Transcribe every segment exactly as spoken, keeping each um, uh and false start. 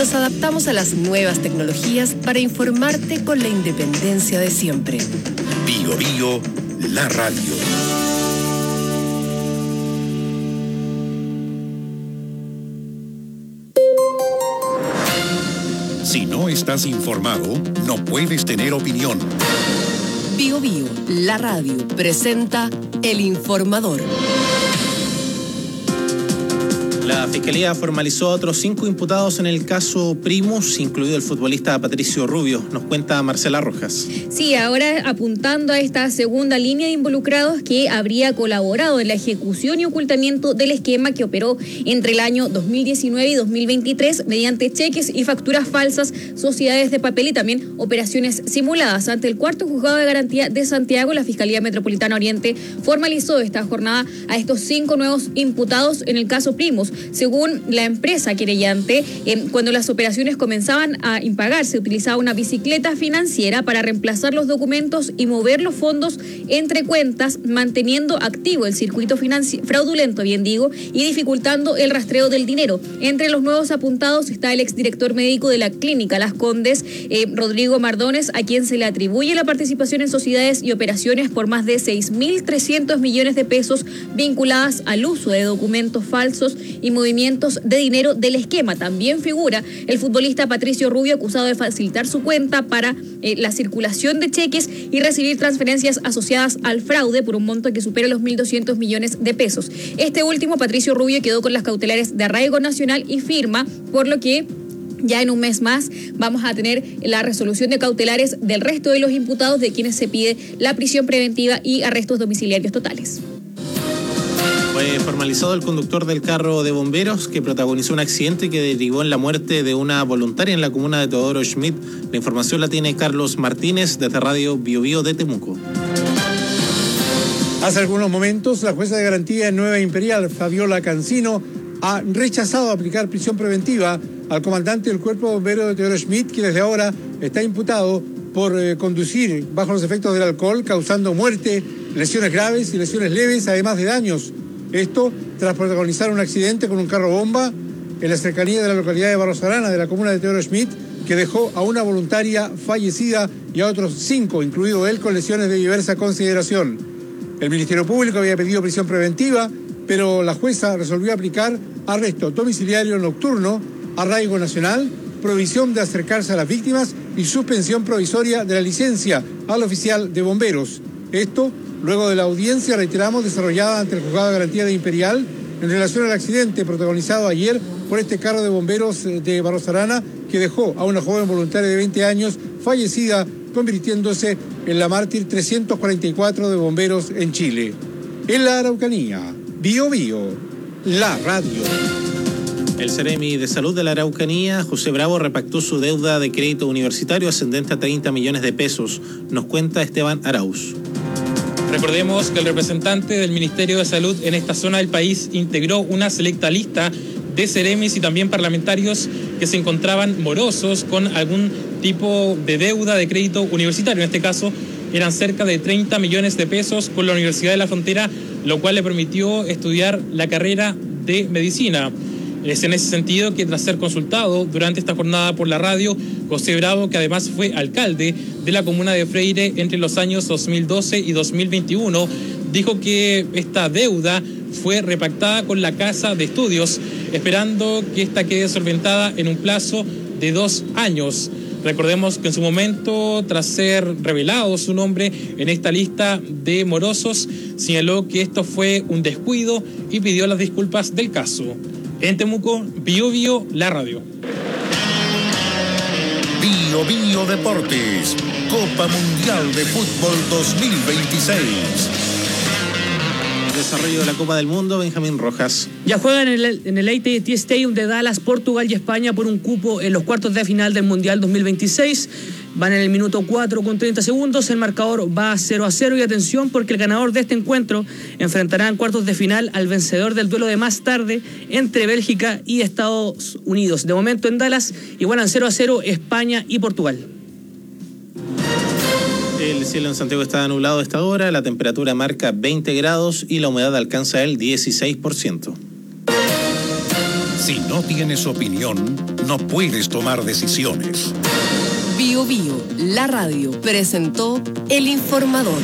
Nos adaptamos a las nuevas tecnologías para informarte con la independencia de siempre. Bio Bio, la radio. Si no estás informado, no puedes tener opinión. Bio Bio, la radio, presenta El Informador. La Fiscalía formalizó a otros cinco imputados en el caso Primus, incluido el futbolista Patricio Rubio. Nos cuenta Marcela Rojas. Sí, ahora apuntando a esta segunda línea de involucrados que habría colaborado en la ejecución y ocultamiento del esquema que operó entre el año dos mil diecinueve y dos mil veintitrés mediante cheques y facturas falsas, sociedades de papel y también operaciones simuladas. Ante el cuarto juzgado de garantía de Santiago, la Fiscalía Metropolitana Oriente formalizó esta jornada a estos cinco nuevos imputados en el caso Primus. Según la empresa querellante, eh, cuando las operaciones comenzaban a impagar, se utilizaba una bicicleta financiera para reemplazar los documentos y mover los fondos entre cuentas, manteniendo activo el circuito financi- fraudulento, bien digo, y dificultando el rastreo del dinero. Entre los nuevos apuntados está el exdirector médico de la clínica Las Condes, eh, Rodrigo Mardones, a quien se le atribuye la participación en sociedades y operaciones por más de seis mil trescientos millones de pesos vinculadas al uso de documentos falsos y movimientos de dinero del esquema. También figura el futbolista Patricio Rubio, acusado de facilitar su cuenta para eh, la circulación de cheques y recibir transferencias asociadas al fraude por un monto que supera los mil doscientos millones de pesos. Este último, Patricio Rubio, quedó con las cautelares de arraigo nacional y firma, por lo que ya en un mes más vamos a tener la resolución de cautelares del resto de los imputados, de quienes se pide la prisión preventiva y arrestos domiciliarios totales. Fue formalizado el conductor del carro de bomberos que protagonizó un accidente que derivó en la muerte de una voluntaria en la comuna de Teodoro Schmidt. La información la tiene Carlos Martínez desde Radio Bio Bio de Temuco. Hace algunos momentos, la jueza de garantía en Nueva Imperial, Fabiola Cancino, ha rechazado aplicar prisión preventiva al comandante del Cuerpo de Bomberos de Teodoro Schmidt, que desde ahora está imputado por eh, conducir bajo los efectos del alcohol, causando muerte, lesiones graves y lesiones leves, además de daños. Esto tras protagonizar un accidente con un carro bomba en la cercanía de la localidad de Barros Arana, de la comuna de Teodoro Schmidt, que dejó a una voluntaria fallecida y a otros cinco, incluido él, con lesiones de diversa consideración. El Ministerio Público había pedido prisión preventiva, pero la jueza resolvió aplicar arresto domiciliario nocturno, arraigo nacional, prohibición de acercarse a las víctimas y suspensión provisoria de la licencia al oficial de bomberos. Esto luego de la audiencia, reiteramos, desarrollada ante el juzgado de garantía de Imperial en relación al accidente protagonizado ayer por este carro de bomberos de Barros Arana, que dejó a una joven voluntaria de veinte años fallecida, convirtiéndose en la mártir trescientos cuarenta y cuatro de bomberos en Chile. En la Araucanía, Bio Bio, la radio. El Ceremi de Salud de la Araucanía, José Bravo, repactó su deuda de crédito universitario ascendente a treinta millones de pesos. Nos cuenta Esteban Arauz. Recordemos que el representante del Ministerio de Salud en esta zona del país integró una selecta lista de ceremis y también parlamentarios que se encontraban morosos con algún tipo de deuda de crédito universitario. En este caso eran cerca de treinta millones de pesos con la Universidad de la Frontera, lo cual le permitió estudiar la carrera de medicina. Es en ese sentido que tras ser consultado durante esta jornada por la radio, José Bravo, que además fue alcalde de la comuna de Freire entre los años dos mil doce y dos mil veintiuno, dijo que esta deuda fue repactada con la Casa de Estudios, esperando que esta quede solventada en un plazo de dos años. Recordemos que en su momento, tras ser revelado su nombre en esta lista de morosos, señaló que esto fue un descuido y pidió las disculpas del caso. En Temuco, Bio Bio, la radio. Bio Bio Deportes, Copa Mundial de Fútbol dos mil veintiséis. Desarrollo de la Copa del Mundo, Benjamín Rojas. Ya juegan en el, en el A T and T Stadium de Dallas, Portugal y España por un cupo en los cuartos de final del Mundial dos mil veintiséis. Van en el minuto cuatro con treinta segundos, el marcador va cero a cero y atención porque el ganador de este encuentro enfrentará en cuartos de final al vencedor del duelo de más tarde entre Bélgica y Estados Unidos. De momento en Dallas igualan cero a cero España y Portugal. El cielo en Santiago está nublado a esta hora, la temperatura marca veinte grados y la humedad alcanza el dieciséis por ciento. Si no tienes opinión, no puedes tomar decisiones. Bio Bio, la radio, presentó El Informador.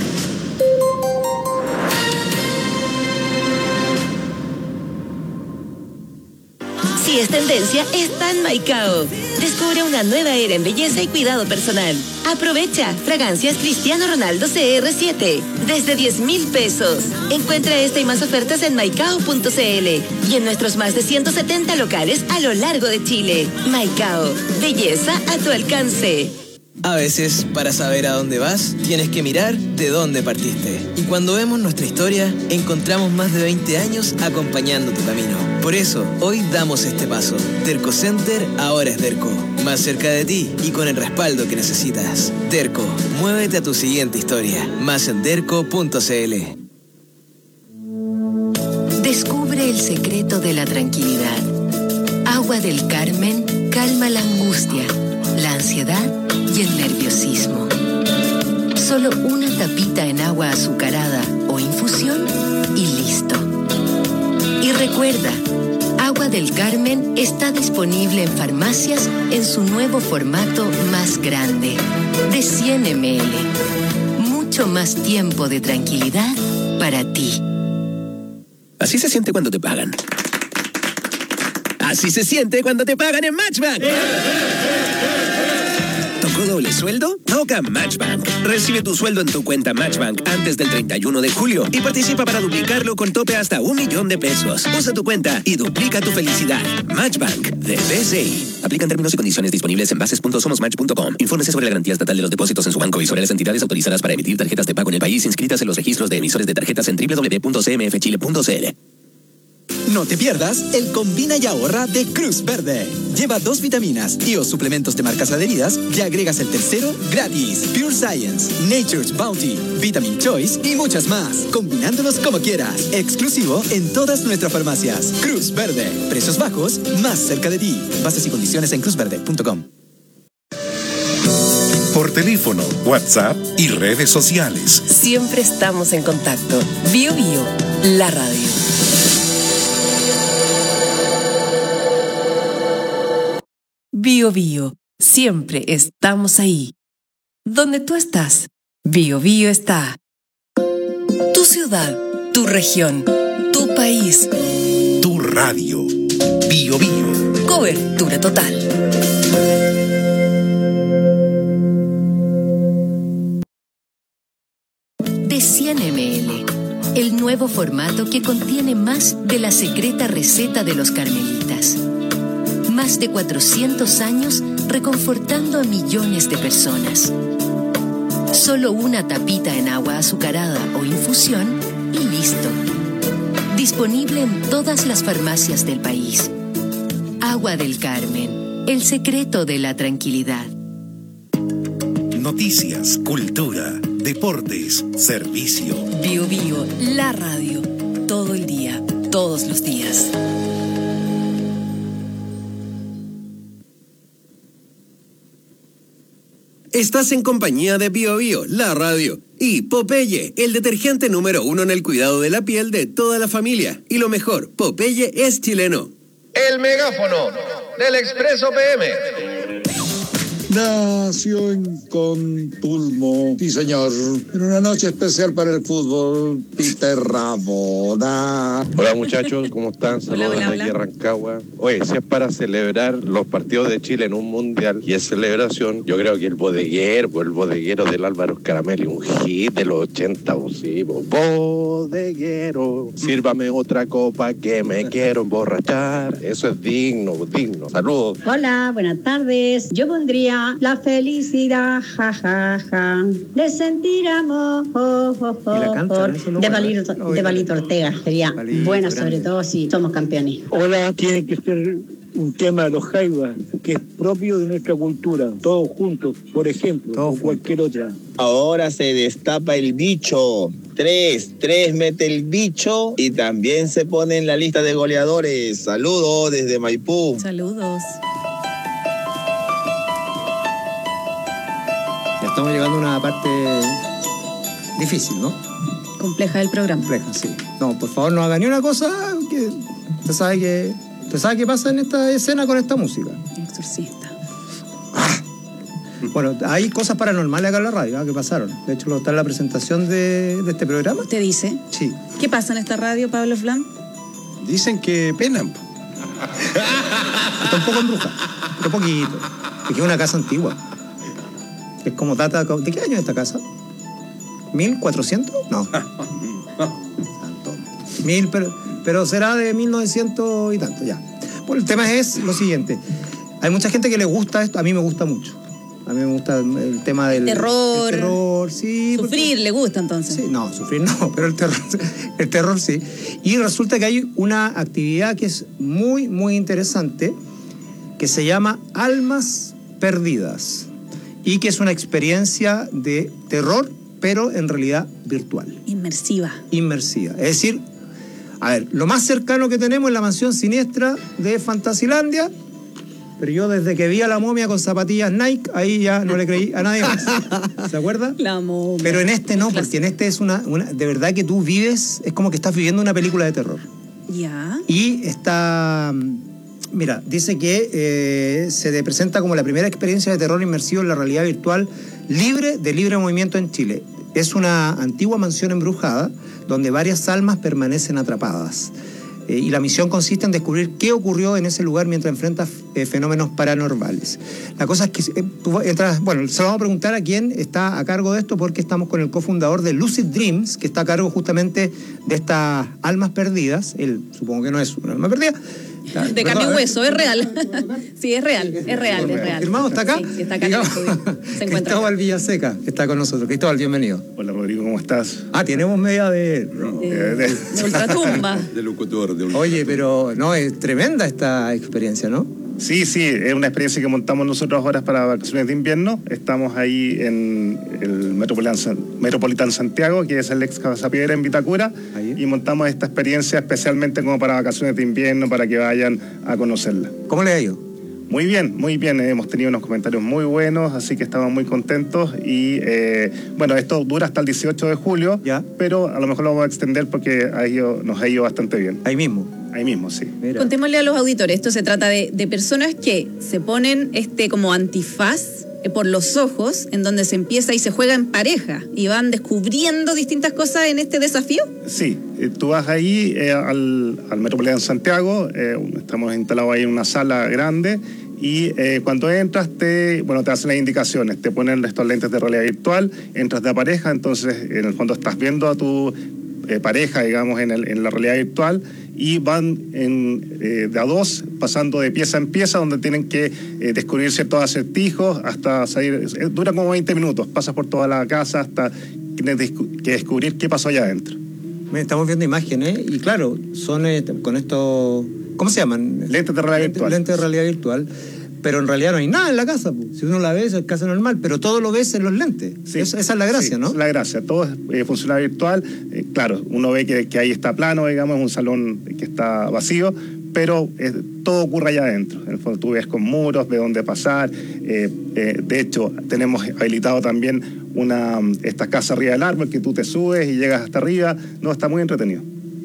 Si es tendencia, está en Maicao. Descubre una nueva era en belleza y cuidado personal. Aprovecha fragancias Cristiano Ronaldo C R siete desde diez mil pesos. Encuentra esta y más ofertas en maicao punto c l y en nuestros más de ciento setenta locales a lo largo de Chile. Maicao, belleza a tu alcance. A veces, para saber a dónde vas, tienes que mirar de dónde partiste. Y cuando vemos nuestra historia, encontramos más de veinte años acompañando tu camino. Por eso, hoy damos este paso. Derco Center ahora es Derco. Más cerca de ti y con el respaldo que necesitas. Derco, muévete a tu siguiente historia. Más en derco punto c l. Descubre el secreto de la tranquilidad. Agua del Carmen calma la angustia, la ansiedad y el nerviosismo. Solo una tapita en agua azucarada o infusión y listo. Y recuerda, Agua del Carmen está disponible en farmacias en su nuevo formato más grande, de cien mililitros. Mucho más tiempo de tranquilidad para ti. Así se siente cuando te pagan. Así se siente cuando te pagan en Matchbank. ¿Tocó doble sueldo? Toca Matchbank. Recibe tu sueldo en tu cuenta Matchbank antes del treinta y uno de julio y participa para duplicarlo con tope hasta un millón de pesos. Usa tu cuenta y duplica tu felicidad. Matchbank de B C I. Aplican términos y condiciones disponibles en bases punto somos match punto com. Infórmese sobre la garantía estatal de los depósitos en su banco y sobre las entidades autorizadas para emitir tarjetas de pago en el país inscritas en los registros de emisores de tarjetas en doble u doble u doble u punto c m f chile punto c l. No te pierdas el Combina y Ahorra de Cruz Verde. Lleva dos vitaminas y o suplementos de marcas adheridas y agregas el tercero gratis. Pure Science, Nature's Bounty, Vitamin Choice y muchas más. Combinándolos como quieras. Exclusivo en todas nuestras farmacias. Cruz Verde. Precios bajos, más cerca de ti. Bases y condiciones en cruz verde punto com. Por teléfono, WhatsApp y redes sociales. Siempre estamos en contacto. Bio Bio, la radio. Bio Bio, siempre estamos ahí. Donde tú estás, Bio Bio está. Tu ciudad, tu región, tu país. Tu radio. Bio Bio. Cobertura total. De cien mililitros, el nuevo formato que contiene más de la secreta receta de los carmelitas. Más de cuatrocientos años reconfortando a millones de personas. Solo una tapita en agua azucarada o infusión y listo. Disponible en todas las farmacias del país. Agua del Carmen, el secreto de la tranquilidad. Noticias, cultura, deportes, servicio. Bio Bio, la radio. Todo el día, todos los días. Estás en compañía de Bio Bio, la radio, y Popeye, el detergente número uno en el cuidado de la piel de toda la familia. Y lo mejor, Popeye es chileno. El megáfono del Expreso P M. Nació en Contulmo, sí señor, en una noche especial para el fútbol, Peter Rabona. Hola muchachos, ¿cómo están? Saludos hola, hola, desde aquí Rancagua. Oye, si es para celebrar los partidos de Chile en un mundial y es celebración, yo creo que el bodeguero, el bodeguero del Álvaro Scaramelli, un hit de los ochenta, o sí, bodeguero, sírvame otra copa que me quiero emborrachar. Eso es digno, digno. Saludos. Hola, buenas tardes. Yo pondría la felicidad, ja, ja, ja, de sentir amor, oh, oh, oh, cancha, de, Palito, de Palito Ortega. Sería Palito, buena, grande. Sobre todo si somos campeones. Hola, tiene que ser un tema de los jaivas, que es propio de nuestra cultura, todos juntos, por ejemplo, Todo o cualquier otra. Ahora se destapa el bicho. Tres, tres mete el bicho y también se pone en la lista de goleadores. Saludos desde Maipú. Saludos. Estamos llegando a una parte difícil, ¿no? Compleja del programa. Compleja, sí. No, por favor, no haga ni una cosa que usted sabe que ¿Usted sabe qué pasa en esta escena con esta música? Exorcista. ¡Ah! Bueno, hay cosas paranormales acá en la radio, ¿eh? que pasaron. De hecho, lo está en la presentación de, de este programa. ¿Usted dice? Sí. ¿Qué pasa en esta radio, Pablo Flan? Dicen que penan. Está un poco embrujada, pero poquito. Es que es una casa antigua. Es como data... ¿De qué año es esta casa? ¿mil cuatrocientos? No. Mil, pero, pero será de mil novecientos y tanto, ya. Bueno, el tema es lo siguiente. Hay mucha gente que le gusta esto, a mí me gusta mucho. A mí me gusta el tema del... Terror. El terror, sí. Sufrir, porque, ¿le gusta entonces? Sí, no, sufrir no, pero el terror, el terror sí. Y resulta que hay una actividad que es muy, muy interesante, que se llama Almas Perdidas, y que es una experiencia de terror, pero en realidad virtual. Inmersiva. Inmersiva. Es decir, a ver, lo más cercano que tenemos es la mansión siniestra de Fantasilandia, pero yo desde que vi a la momia con zapatillas Nike, ahí ya no le creí a nadie más. ¿Se acuerda? La momia. Pero en este no, porque en este es una, una... De verdad que tú vives, es como que estás viviendo una película de terror. Ya. Y está... Mira, dice que eh, se presenta como la primera experiencia de terror inmersivo en la realidad virtual libre de libre movimiento en Chile. Es una antigua mansión embrujada donde varias almas permanecen atrapadas. Eh, y la misión consiste en descubrir qué ocurrió en ese lugar mientras enfrentas eh, fenómenos paranormales. La cosa es que eh, tú entras, bueno, se lo vamos a preguntar a quién está a cargo de esto, porque estamos con el cofundador de Lucid Dreams, que está a cargo justamente de estas almas perdidas. Él supongo que no es una alma perdida. De carne y hueso, es real. Sí, es real, es real, es real. Hermano, ¿está acá? Sí, sí, está acá en el estudio. Se encuentra. Cristóbal Villaseca, que está con nosotros. Cristóbal, bienvenido. Hola, Rodrigo, ¿cómo estás? Ah, tenemos media de... De, de, de ultratumba. De locutor. De Oye, pero no, es tremenda esta experiencia, ¿no? Sí, sí, es una experiencia que montamos nosotros ahora para vacaciones de invierno. Estamos ahí en el Metropolitan, Metropolitan Santiago, que es el ex Casa Piedra en Vitacura, ahí. Y montamos esta experiencia especialmente como para vacaciones de invierno, para que vayan a conocerla. ¿Cómo le ha ido? Muy bien, muy bien. Hemos tenido unos comentarios muy buenos, así que estamos muy contentos. Y eh, bueno, esto dura hasta el dieciocho de julio, ¿ya? Pero a lo mejor lo vamos a extender porque ha ido, nos ha ido bastante bien. Ahí mismo. Ahí mismo, sí. Mira. Contémosle a los auditores, esto se trata de, de personas que se ponen este como antifaz eh, por los ojos, en donde se empieza y se juega en pareja, y van descubriendo distintas cosas en este desafío. Sí, eh, tú vas ahí eh, al, al Metropolitan Santiago, eh, estamos instalados ahí en una sala grande, y eh, cuando entras, te, bueno, te hacen las indicaciones, te ponen estos lentes de realidad virtual, entras de pareja, entonces en el fondo estás viendo a tu eh, pareja, digamos, en, el, en la realidad virtual, y van en, eh, de a dos, pasando de pieza en pieza, donde tienen que eh, descubrir ciertos acertijos hasta salir. Eh, dura como veinte minutos, pasas por toda la casa hasta que descubrir qué pasó allá adentro. Estamos viendo imágenes, y claro, son eh, con estos, ¿cómo se llaman? Lentes de realidad virtual. Lentes de realidad virtual. Pero en realidad no hay nada en la casa. Si uno la ve, es casa normal, pero todo lo ves en los lentes. Sí, esa, esa es la gracia, sí, ¿no? Esa es la gracia. Todo es eh, funcional virtual. Eh, claro, uno ve que, que ahí está plano, digamos, es un salón que está vacío, pero eh, todo ocurre allá adentro. En el fondo tú ves con muros, ves dónde pasar. Eh, eh, de hecho, tenemos habilitado también una esta casa arriba del árbol, que tú te subes y llegas hasta arriba. No, está muy entretenido.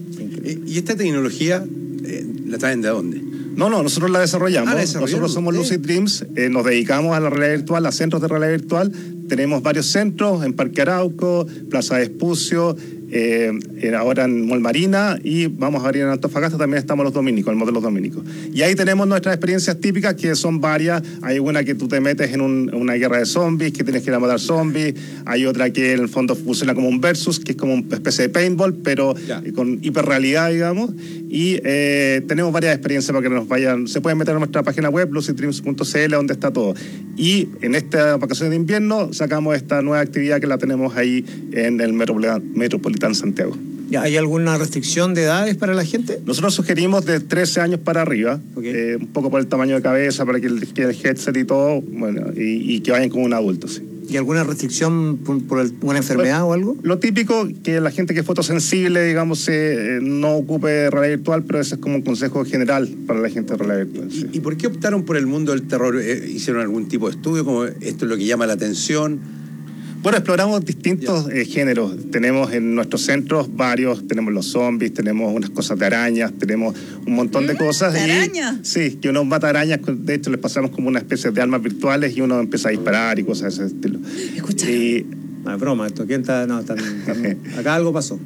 ¿Y esta tecnología eh, la traen de dónde? No, no, nosotros la desarrollamos. Ah, ¿la nosotros somos sí. Lucid Dreams, eh, nos dedicamos a la realidad virtual, a centros de realidad virtual. Tenemos varios centros en Parque Arauco, Plaza Vespucio, eh, ahora en Mall Marina, y vamos a abrir en Antofagasta, también estamos los dominicos, el modelo dominicos. Y ahí tenemos nuestras experiencias típicas, que son varias. Hay una que tú te metes en, un, en una guerra de zombies, que tienes que ir a matar zombies. Hay otra que en el fondo funciona como un versus, que es como una especie de paintball, pero eh, con hiperrealidad, digamos. Y eh, tenemos varias experiencias para que nos vayan. Se pueden meter en nuestra página web, lucid dreams punto c l, donde está todo. Y en esta vacación de invierno sacamos esta nueva actividad que la tenemos ahí en el Metropolitan, Metropolitan Santiago. ¿Hay alguna restricción de edades para la gente? Nosotros sugerimos de trece años para arriba, okay. eh, un poco por el tamaño de cabeza, para que el, que el headset y todo, bueno, y, y que vayan como un adulto, sí. ¿Y alguna restricción por, por el, una enfermedad bueno, o algo? Lo típico, que la gente que es fotosensible, digamos, eh, no ocupe realidad virtual, pero ese es como un consejo general para la gente de realidad virtual. ¿Y, sí. ¿Y por qué optaron por el mundo del terror? ¿Hicieron algún tipo de estudio, como esto es lo que llama la atención? Bueno, exploramos distintos eh, géneros. Tenemos en nuestros centros varios, tenemos los zombies, tenemos unas cosas de arañas, tenemos un montón de cosas. ¿De y, arañas? Sí, que uno mata arañas, de hecho les pasamos como una especie de armas virtuales y uno empieza a disparar y cosas de ese estilo. Escucha. Y, no es broma, esto, ¿quién está? No, están, están, acá algo pasó.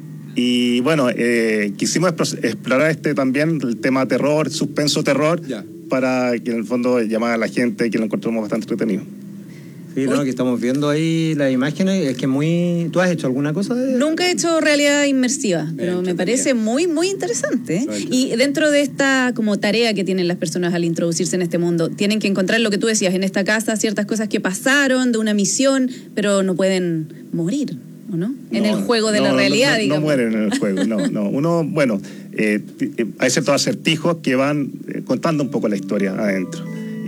Y bueno, eh, quisimos explorar este también, el tema terror, suspenso terror, ya. para que en el fondo llamara a la gente que lo encontramos bastante entretenido. Sí, no, que estamos viendo ahí las imágenes, es que muy... ¿Tú has hecho alguna cosa de...? Nunca he hecho realidad inmersiva, pero me parece muy, muy interesante. ¿eh? Y dentro de esta como tarea que tienen las personas al introducirse en este mundo, tienen que encontrar lo que tú decías, en esta casa, ciertas cosas que pasaron de una misión, pero no pueden morir, ¿o no? En No, el juego de no, la realidad, no, no, digamos. No mueren en el juego, no, no. Uno, bueno, eh, hay ciertos acertijos que van eh, contando un poco la historia adentro.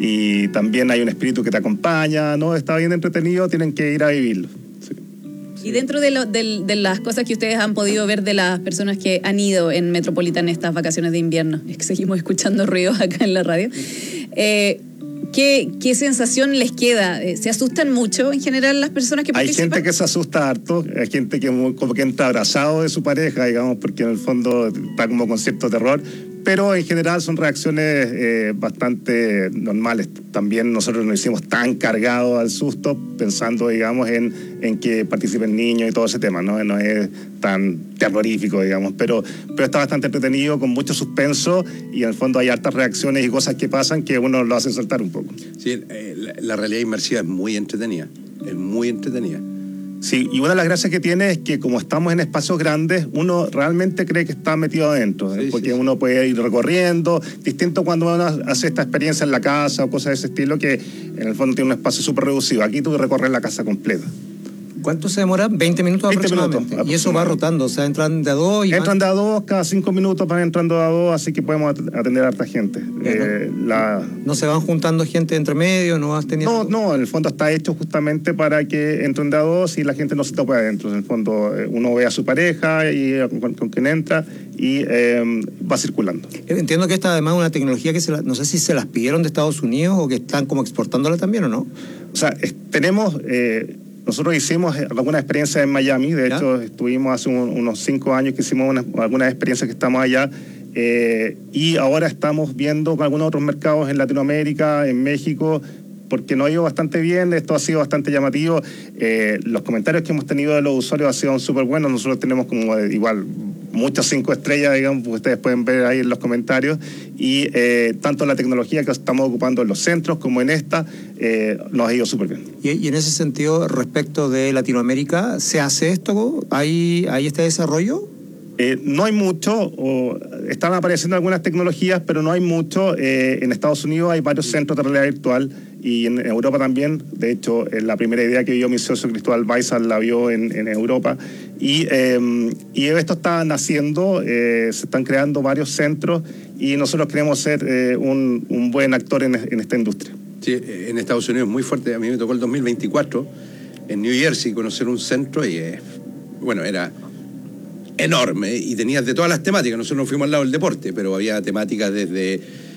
Y también hay un espíritu que te acompaña, ¿no? Está bien entretenido, tienen que ir a vivirlo. Sí. Y dentro de, lo, de, de las cosas que ustedes han podido ver de las personas que han ido en Metropolitan estas vacaciones de invierno, es que seguimos escuchando ruidos acá en la radio, eh, ¿qué, ¿qué sensación les queda? ¿Se asustan mucho en general las personas que participan? Hay gente que se asusta harto, hay gente que muy, como que entra abrazado de su pareja, digamos, porque en el fondo está como con cierto terror. Pero en general son reacciones eh, bastante normales. También nosotros nos hicimos tan cargados al susto pensando, digamos, en, en que participen niños y todo ese tema, ¿no? No es tan terrorífico, digamos, pero, pero está bastante entretenido, con mucho suspenso, y en el fondo hay hartas reacciones y cosas que pasan que uno lo hace saltar un poco. Sí, eh, la, la realidad inmersiva es muy entretenida, es muy entretenida. Sí, y una de las gracias que tiene es que como estamos en espacios grandes, uno realmente cree que está metido adentro, ¿eh? Sí, porque sí, uno puede ir recorriendo, distinto cuando uno hace esta experiencia en la casa o cosas de ese estilo, que en el fondo tiene un espacio súper reducido. Aquí tú recorres la casa completa. ¿Cuánto se demora? veinte minutos veinte aproximadamente. minutos, y eso va rotando, o sea, entran de a dos y Entran van... de a dos, cada cinco minutos van entrando de a dos, así que podemos atender a harta gente. Eh, la... ¿No se van juntando gente entre medio? ¿No has tenido...? No, no, en el fondo está hecho justamente para que entren de a dos y la gente no se tope adentro. En el fondo uno ve a su pareja y con, con quien entra y eh, va circulando. Entiendo que esta además es una tecnología que se la, no sé si se las pidieron de Estados Unidos o que están como exportándola también, ¿o no? O sea, es, tenemos... Eh, Nosotros hicimos algunas experiencias en Miami, de ¿Ya? hecho estuvimos hace un, unos cinco años que hicimos una, algunas experiencias que estamos allá, eh, y ahora estamos viendo con algunos otros mercados en Latinoamérica, en México, porque nos ha ido bastante bien, esto ha sido bastante llamativo. Eh, los comentarios que hemos tenido de los usuarios han sido súper buenos, nosotros tenemos como eh, igual muchas cinco estrellas, digamos, que ustedes pueden ver ahí en los comentarios, y eh, tanto la tecnología que estamos ocupando en los centros como en esta, eh, nos ha ido súper bien. Y, y en ese sentido, respecto de Latinoamérica, ¿se hace esto? ¿Hay, hay este desarrollo? Eh, no hay mucho, o están apareciendo algunas tecnologías, pero no hay mucho. Eh, en Estados Unidos hay varios centros de realidad virtual y en Europa también. De hecho, la primera idea que vio mi socio Cristóbal Baizal la vio en, en Europa. Y, eh, y esto está naciendo, eh, se están creando varios centros y nosotros queremos ser eh, un, un buen actor en, en esta industria. Sí, en Estados Unidos es muy fuerte. A mí me tocó el dos mil veinticuatro en New Jersey conocer un centro y, eh, bueno, era enorme y tenías de todas las temáticas. Nosotros nos fuimos al lado del deporte, pero había temáticas desde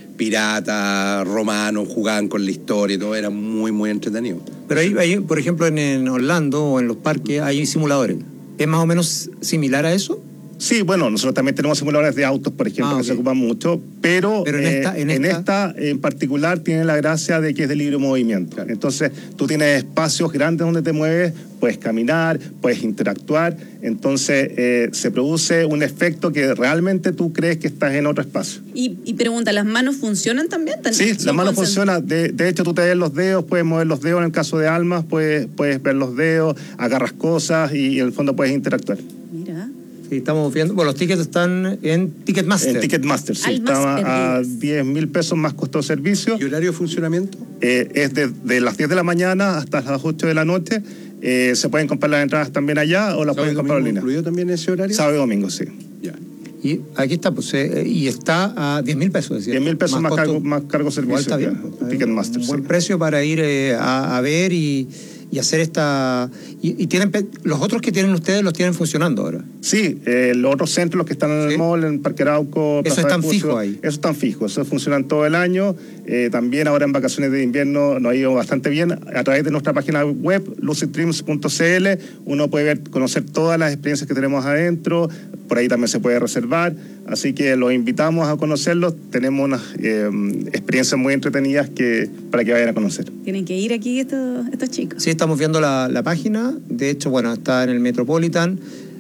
piratas, romanos, jugaban con la historia y todo, era muy, muy entretenido. Pero ahí, ahí por ejemplo, en, en Orlando o en los parques hay simuladores. ¿Es más o menos similar a eso? Sí, bueno, nosotros también tenemos simuladores de autos, por ejemplo, ah, okay. que se ocupan mucho, pero, pero en, esta, en, eh, en esta... esta en particular tiene la gracia de que es de libre movimiento. Claro. Entonces, tú tienes espacios grandes donde te mueves, puedes caminar, puedes interactuar, entonces eh, se produce un efecto que realmente tú crees que estás en otro espacio. Y, y pregunta, ¿las manos funcionan también? Sí, las manos funcionan. De, de hecho, tú te ves los dedos, puedes mover los dedos en el caso de Almas, puedes, puedes ver los dedos, agarras cosas y, y en el fondo puedes interactuar. Mira. Sí, estamos viendo. Bueno, los tickets están en Ticketmaster. En Ticketmaster, sí. Estaba a diez mil pesos más costo de servicio. ¿Y horario de funcionamiento? Eh, es de, de las diez de la mañana hasta las ocho de la noche. Eh, se pueden comprar las entradas también allá o las pueden comprar en línea. ¿Incluido también ese horario? Sábado y domingo, sí. Ya. Y aquí está, pues, eh, y está a diez mil pesos. diez mil pesos más, más, cargo, más cargo servicio. Está bien. Ticketmaster, un buen sí. precio para ir eh, a, a ver y... y hacer esta... Y, y tienen los otros que tienen ustedes los tienen funcionando ahora. Sí, eh, los otros centros, los que están en el ¿Sí? mall, en Parque Arauco... Eso están fijos ahí. Eso están fijos, eso funcionan todo el año. Eh, también ahora en vacaciones de invierno nos ha ido bastante bien. A través de nuestra página web, lucid dreams punto c l, uno puede ver, conocer todas las experiencias que tenemos adentro. Por ahí también se puede reservar. Así que los invitamos a conocerlos. Tenemos unas eh, experiencias muy entretenidas que para que vayan a conocer. Tienen que ir aquí estos, estos chicos. Sí, estamos viendo la, la página. De hecho, bueno, está en el Metropolitan.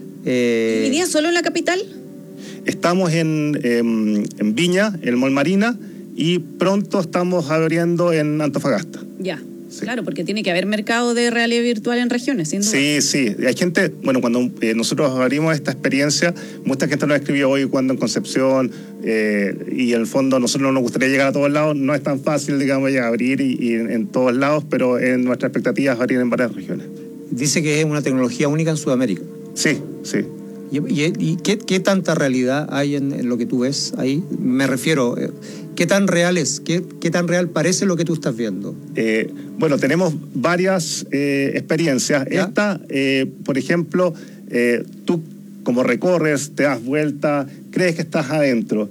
Eh... ¿Y día solo en la capital? Estamos en, eh, en Viña, en el Mall Marina, y pronto estamos abriendo en Antofagasta. Ya. Sí. Claro, porque tiene que haber mercado de realidad virtual en regiones, sin duda. Sí, sí. Hay gente, bueno, cuando eh, nosotros abrimos esta experiencia, mucha gente nos escribió hoy cuando en Concepción, eh, y en el fondo nosotros nos gustaría llegar a todos lados. No es tan fácil, digamos, ya abrir y, y en, en todos lados, pero en nuestras expectativas abrir en varias regiones. Dice que es una tecnología única en Sudamérica. Sí, sí. ¿Y, y, y qué, qué tanta realidad hay en, en lo que tú ves ahí? Me refiero, ¿qué tan real es? ¿Qué, qué tan real parece lo que tú estás viendo? Eh, bueno, tenemos varias eh, experiencias. ¿Ya? Esta, eh, por ejemplo, eh, tú como recorres, te das vuelta, crees que estás adentro.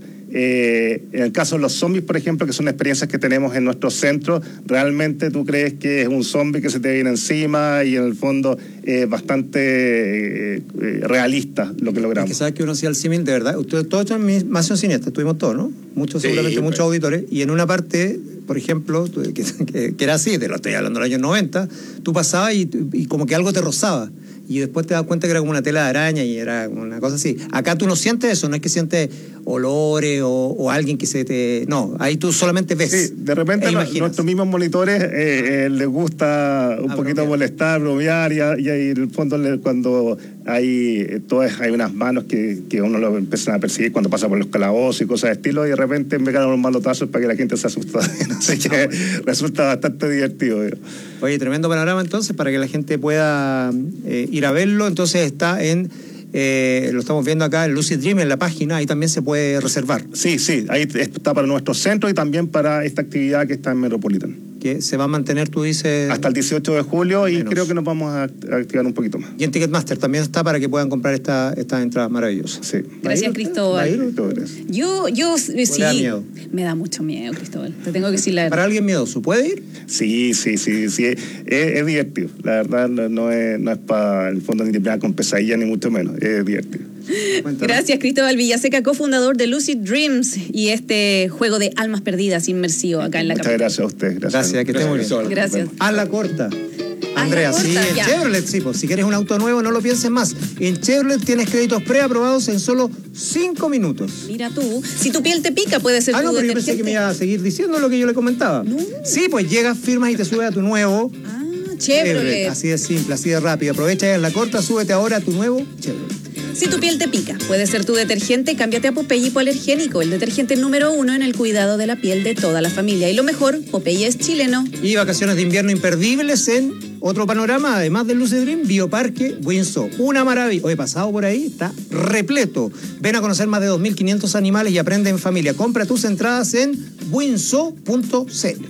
Eh, en el caso de los zombies, por ejemplo, que son experiencias que tenemos en nuestros centros, realmente tú crees que es un zombie que se te viene encima y en el fondo es eh, bastante eh, eh, realista lo que logramos. Es que sabes que uno hacía el símil, de verdad. Ustedes todos en mi Mansión Siniestra, estuvimos todos, ¿no? Muchos, sí, seguramente pues. Muchos auditores. Y en una parte, por ejemplo, que, que, que era así, te lo estoy hablando de los años noventa, tú pasabas y, y como que algo te rozaba. Y después te das cuenta que era como una tela de araña y era una cosa así. Acá tú no sientes eso, no es que sientes olores o, o alguien que se te... No, ahí tú solamente ves. Sí, de repente no, nuestros mismos monitores eh, eh, les gusta un ah, poquito bromear. molestar, bromear, y, y ahí en el fondo cuando hay todas hay unas manos que, que uno lo empiezan a perseguir cuando pasa por los calabozos y cosas de estilo, y de repente me ganan unos malotazos para que la gente se asuste. Así que ah, bueno. resulta bastante divertido. Digo. Oye, tremendo panorama entonces para que la gente pueda eh, ir a verlo. Entonces está en... Eh, lo estamos viendo acá en Lucid Dream, en la página, ahí también se puede reservar. Sí, sí, ahí está para nuestro centro y también para esta actividad que está en Metropolitan. Que se va a mantener, tú dices... Hasta el dieciocho de julio y creo que nos vamos a activar un poquito más. Y en Ticketmaster también está para que puedan comprar esta, estas entradas maravillosas. Sí. Gracias, Cristóbal. Yo, yo, sí. ¿Me da miedo? Me da mucho miedo, Cristóbal. Te tengo que decir la verdad. ¿Para alguien miedoso puede ir? Sí, sí, sí, sí. Es, es divertido. La verdad no es, no es para el fondo ni terminar con pesadilla ni mucho menos. Es divertido. Cuéntame. Gracias, Cristóbal Villaseca, cofundador de Lucid Dreams y este juego de almas perdidas inmersivo acá en la capital. Muchas gracias a usted. Gracias, gracias que esté muy bien. Gracias. A la corta. Andrea, corta, sí, en ya. Chevrolet, sí, pues, si quieres un auto nuevo, no lo pienses más. En Chevrolet tienes créditos preaprobados en solo cinco minutos. Mira tú, si tu piel te pica, puede ser ah, tu no, pero detergente. yo pensé que me iba a seguir diciendo lo que yo le comentaba. No. Sí, pues llegas, firmas y te subes a tu nuevo ah, Chevrolet. Chevrolet. Así de simple, así de rápido. Aprovecha en la corta, súbete ahora a tu nuevo Chevrolet. Si tu piel te pica, puede ser tu detergente, cámbiate a Popeye Hipoalergénico, el detergente número uno en el cuidado de la piel de toda la familia. Y lo mejor, Popeye es chileno. Y vacaciones de invierno imperdibles en otro panorama, además del Lucid Dream, Bioparque Windsor. Una maravilla. Hoy he pasado por ahí, está repleto. Ven a conocer más de dos mil quinientos animales y aprende en familia. Compra tus entradas en windsor punto c l.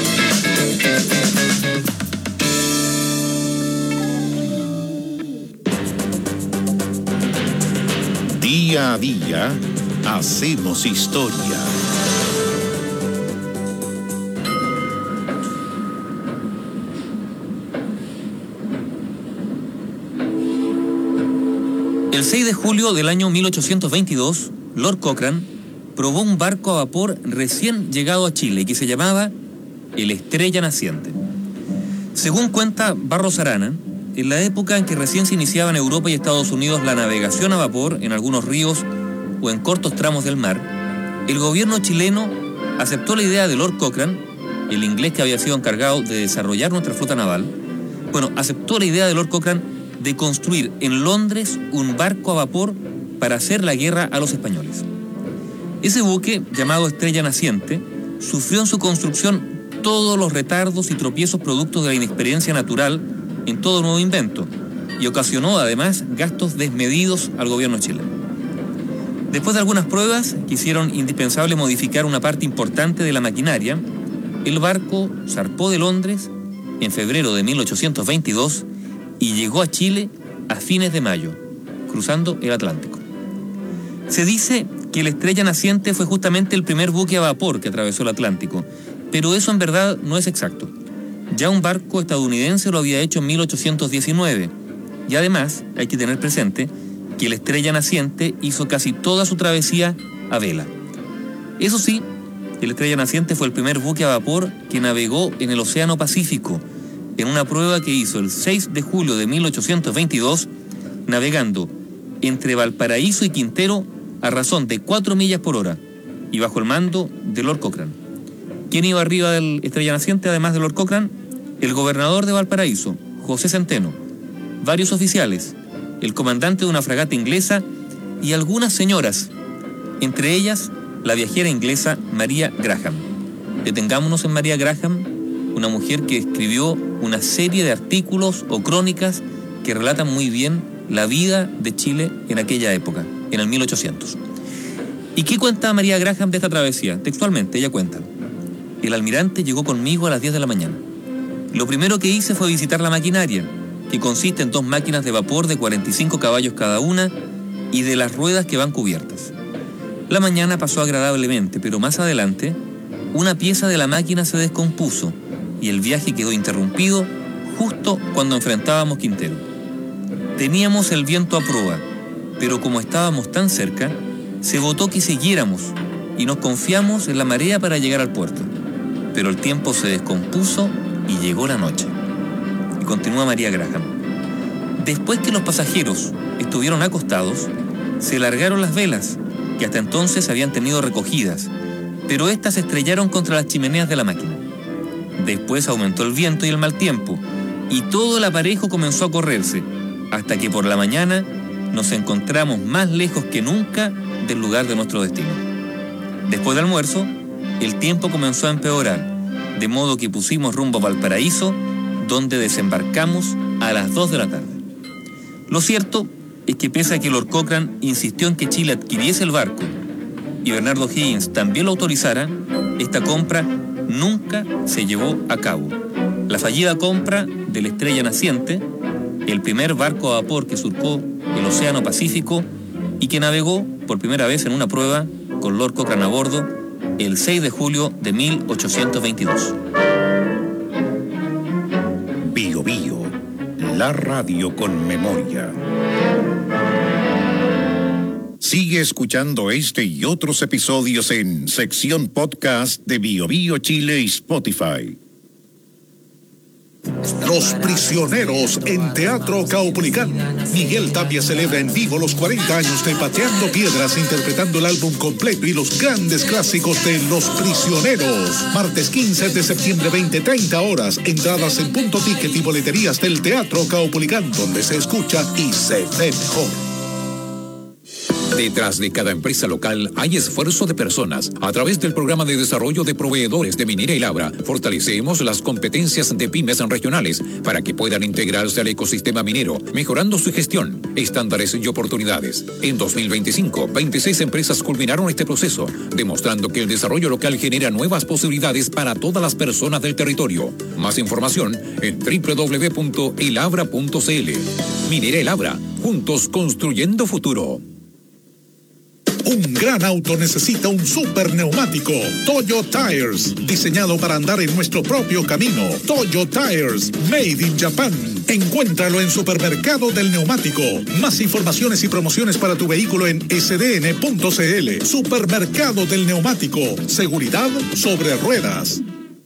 Día a día, hacemos historia. El seis de julio del año mil ochocientos veintidós, Lord Cochrane probó un barco a vapor recién llegado a Chile que se llamaba el Estrella Naciente. Según cuenta Barros Arana, en la época en que recién se iniciaba en Europa y Estados Unidos la navegación a vapor en algunos ríos o en cortos tramos del mar, el gobierno chileno aceptó la idea de Lord Cochrane, el inglés que había sido encargado de desarrollar nuestra flota naval, bueno, aceptó la idea de Lord Cochrane de construir en Londres un barco a vapor para hacer la guerra a los españoles. Ese buque, llamado Estrella Naciente, sufrió en su construcción todos los retardos y tropiezos productos de la inexperiencia natural en todo nuevo invento, y ocasionó además gastos desmedidos al gobierno chileno. Después de algunas pruebas que hicieron indispensable modificar una parte importante de la maquinaria, el barco zarpó de Londres en febrero de mil ochocientos veintidós y llegó a Chile a fines de mayo, cruzando el Atlántico. Se dice que la Estrella Naciente fue justamente el primer buque a vapor que atravesó el Atlántico, pero eso en verdad no es exacto. Ya un barco estadounidense lo había hecho en mil ochocientos diecinueve, y además hay que tener presente que la Estrella Naciente hizo casi toda su travesía a vela. Eso sí, la Estrella Naciente fue el primer buque a vapor que navegó en el Océano Pacífico, en una prueba que hizo el seis de julio de mil ochocientos veintidós, navegando entre Valparaíso y Quintero a razón de cuatro millas por hora y bajo el mando de Lord Cochrane. ¿Quién iba arriba del Estrella Naciente además de Lord Cochrane? El gobernador de Valparaíso, José Centeno, varios oficiales, el comandante de una fragata inglesa y algunas señoras, entre ellas la viajera inglesa María Graham. Detengámonos en María Graham, una mujer que escribió una serie de artículos o crónicas que relatan muy bien la vida de Chile en aquella época, en el mil ochocientos. ¿Y qué cuenta María Graham de esta travesía? Textualmente, ella cuenta: el almirante llegó conmigo a las diez de la mañana. Lo primero que hice fue visitar la maquinaria, que consiste en dos máquinas de vapor de cuarenta y cinco caballos cada una y de las ruedas que van cubiertas. La mañana pasó agradablemente, pero más adelante una pieza de la máquina se descompuso y el viaje quedó interrumpido justo cuando enfrentábamos Quintero. Teníamos el viento a proa, pero como estábamos tan cerca, se votó que siguiéramos y nos confiamos en la marea para llegar al puerto. Pero el tiempo se descompuso y llegó la noche. Y continúa María Graham. Después que los pasajeros estuvieron acostados, se largaron las velas, que hasta entonces habían tenido recogidas, pero éstas se estrellaron contra las chimeneas de la máquina. Después aumentó el viento y el mal tiempo, y todo el aparejo comenzó a correrse, hasta que por la mañana nos encontramos más lejos que nunca del lugar de nuestro destino. Después del almuerzo, el tiempo comenzó a empeorar, de modo que pusimos rumbo a Valparaíso, donde desembarcamos a las dos de la tarde. Lo cierto es que pese a que Lord Cochrane insistió en que Chile adquiriese el barco y Bernardo Higgins también lo autorizara, esta compra nunca se llevó a cabo. La fallida compra de la Estrella Naciente, el primer barco a vapor que surcó el Océano Pacífico y que navegó por primera vez en una prueba con Lord Cochrane a bordo el seis de julio de mil ochocientos veintidós. Bio Bio, la radio con memoria. Sigue escuchando este y otros episodios en sección podcast de Bio Bio Chile y Spotify. Los Prisioneros en Teatro Caupolicán. Miguel Tapia celebra en vivo los cuarenta años de Pateando Piedras, interpretando el álbum completo y los grandes clásicos de Los Prisioneros. Martes quince de septiembre, veinte treinta horas. Entradas en Punto Ticket y boleterías del Teatro Caupolicán, donde se escucha y se ve mejor. Detrás de cada empresa local hay esfuerzo de personas. A través del programa de desarrollo de proveedores de Minera y Labra, fortalecemos las competencias de pymes regionales para que puedan integrarse al ecosistema minero, mejorando su gestión, estándares y oportunidades. En dos mil veinticinco, veintiséis empresas culminaron este proceso, demostrando que el desarrollo local genera nuevas posibilidades para todas las personas del territorio. Más información en doble u doble u doble u punto elabra punto c l. Minera y Labra, juntos construyendo futuro. Un gran auto necesita un super neumático. Toyo Tires, diseñado para andar en nuestro propio camino. Toyo Tires, made in Japan. Encuéntralo en Supermercado del Neumático. Más informaciones y promociones para tu vehículo en s d n punto c l. Supermercado del Neumático. Seguridad sobre ruedas.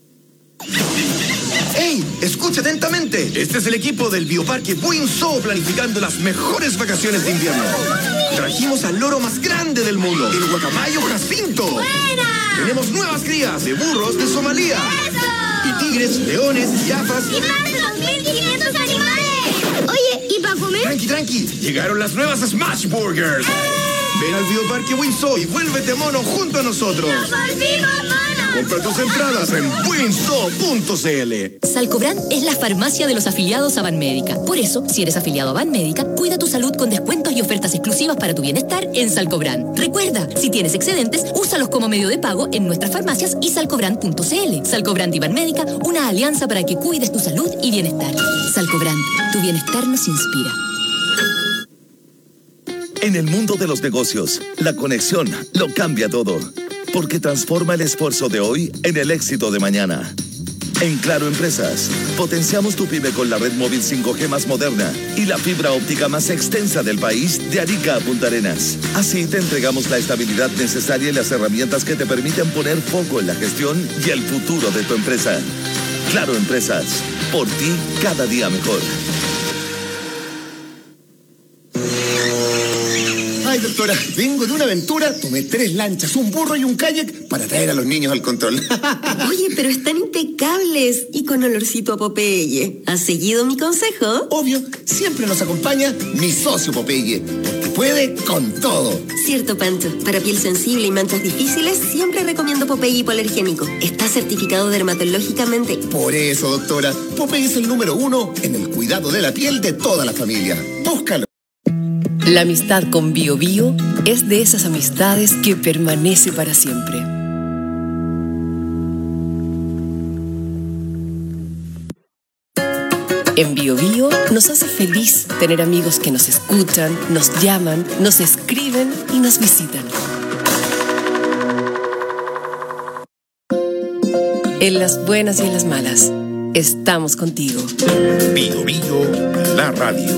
¡Ey! Escucha atentamente. Este es el equipo del Bioparque Buinzo planificando las mejores vacaciones de invierno. Trajimos al loro más grande del mundo, el guacamayo Jacinto. ¡Buena! Tenemos nuevas crías de burros de Somalia. ¡Eso! Y tigres, leones, jirafas. ¡Y más de dos mil quinientos animales! Oye, ¿y para comer? Tranqui, tranqui. Llegaron las nuevas Smash Burgers. ¡Eh! Ven al Bioparque Buinzo y vuélvete mono junto a nosotros. ¡Nos volvimos monos! Compra tus entradas en winso punto c l. Salcobran es la farmacia de los afiliados a Banmédica. Por eso, si eres afiliado a Banmédica, cuida tu salud con descuentos y ofertas exclusivas para tu bienestar en Salcobran. Recuerda, si tienes excedentes, úsalos como medio de pago en nuestras farmacias y salcobran punto c l. Salcobran y Banmédica, una alianza para que cuides tu salud y bienestar. Salcobran, tu bienestar nos inspira. En el mundo de los negocios, la conexión lo cambia todo, porque transforma el esfuerzo de hoy en el éxito de mañana. En Claro Empresas, potenciamos tu pyme con la red móvil cinco G más moderna y la fibra óptica más extensa del país, de Arica a Punta Arenas. Así te entregamos la estabilidad necesaria y las herramientas que te permiten poner foco en la gestión y el futuro de tu empresa. Claro Empresas, por ti cada día mejor. Ay, doctora, vengo de una aventura, tomé tres lanchas, un burro y un kayak para traer a los niños al control. Oye, pero están impecables y con olorcito a Popeye. ¿Has seguido mi consejo? Obvio, siempre nos acompaña mi socio Popeye, porque puede con todo. Cierto, Pancho. Para piel sensible y manchas difíciles, siempre recomiendo Popeye hipoalergénico. Está certificado dermatológicamente. Por eso, doctora, Popeye es el número uno en el cuidado de la piel de toda la familia. Búscalo. La amistad con Bio Bio es de esas amistades que permanece para siempre. En Bio Bio nos hace feliz tener amigos que nos escuchan, nos llaman, nos escriben y nos visitan. En las buenas y en las malas, estamos contigo. Bio Bio, la radio.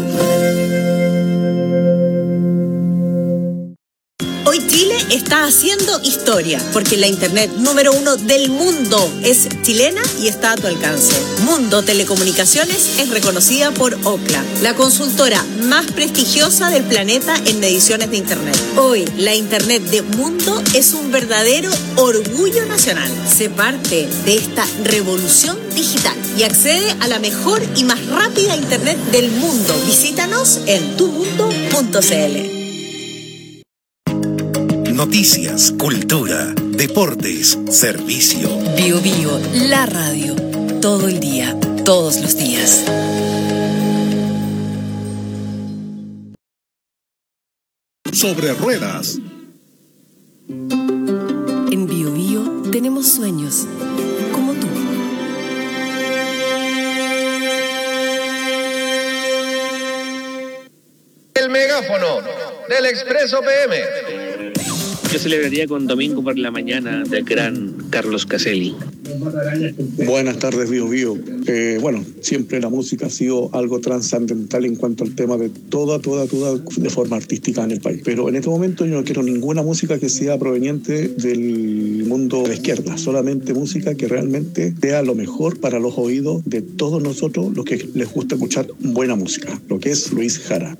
Hoy Chile está haciendo historia, porque la internet número uno del mundo es chilena y está a tu alcance. Mundo Telecomunicaciones es reconocida por Ookla, la consultora más prestigiosa del planeta en mediciones de internet. Hoy, la internet de Mundo es un verdadero orgullo nacional. Sé parte de esta revolución digital y accede a la mejor y más rápida internet del mundo. Visítanos en tu mundo punto c l. Noticias, cultura, deportes, servicio. Bio Bio, la radio. Todo el día, todos los días. Sobre ruedas. En Bio Bio tenemos sueños, como tú. El megáfono del Expreso P M. Yo celebraría con Domingo por la mañana del gran Carlos Caselli. Buenas tardes, Bio Bio. Eh, bueno, siempre la música ha sido algo trascendental en cuanto al tema de toda, toda, toda de forma artística en el país. Pero en este momento yo no quiero ninguna música que sea proveniente del mundo de la izquierda, solamente música que realmente sea lo mejor para los oídos de todos nosotros, los que les gusta escuchar buena música, lo que es Luis Jara.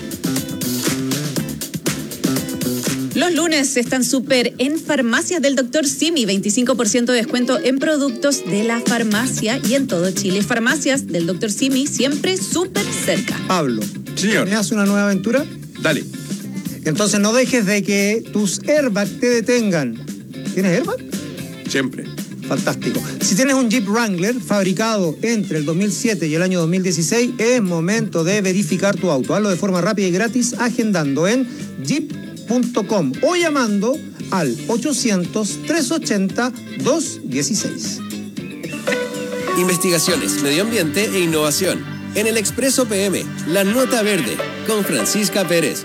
Los lunes están súper en farmacias del doctor Simi, veinticinco por ciento de descuento en productos de la farmacia y en todo Chile. Farmacias del doctor Simi, siempre súper cerca. Pablo, señor, ¿me das una nueva aventura? Dale. Entonces no dejes de que tus airbags te detengan. ¿Tienes airbag? Siempre. Fantástico. Si tienes un Jeep Wrangler fabricado entre el dos mil siete y el año dos mil dieciséis, es momento de verificar tu auto. Hazlo de forma rápida y gratis agendando en jeep punto com o llamando al ochocientos, trescientos ochenta, doscientos dieciséis. Investigaciones, medio ambiente e innovación. En el Expreso P M, la nota verde, con Francisca Pérez.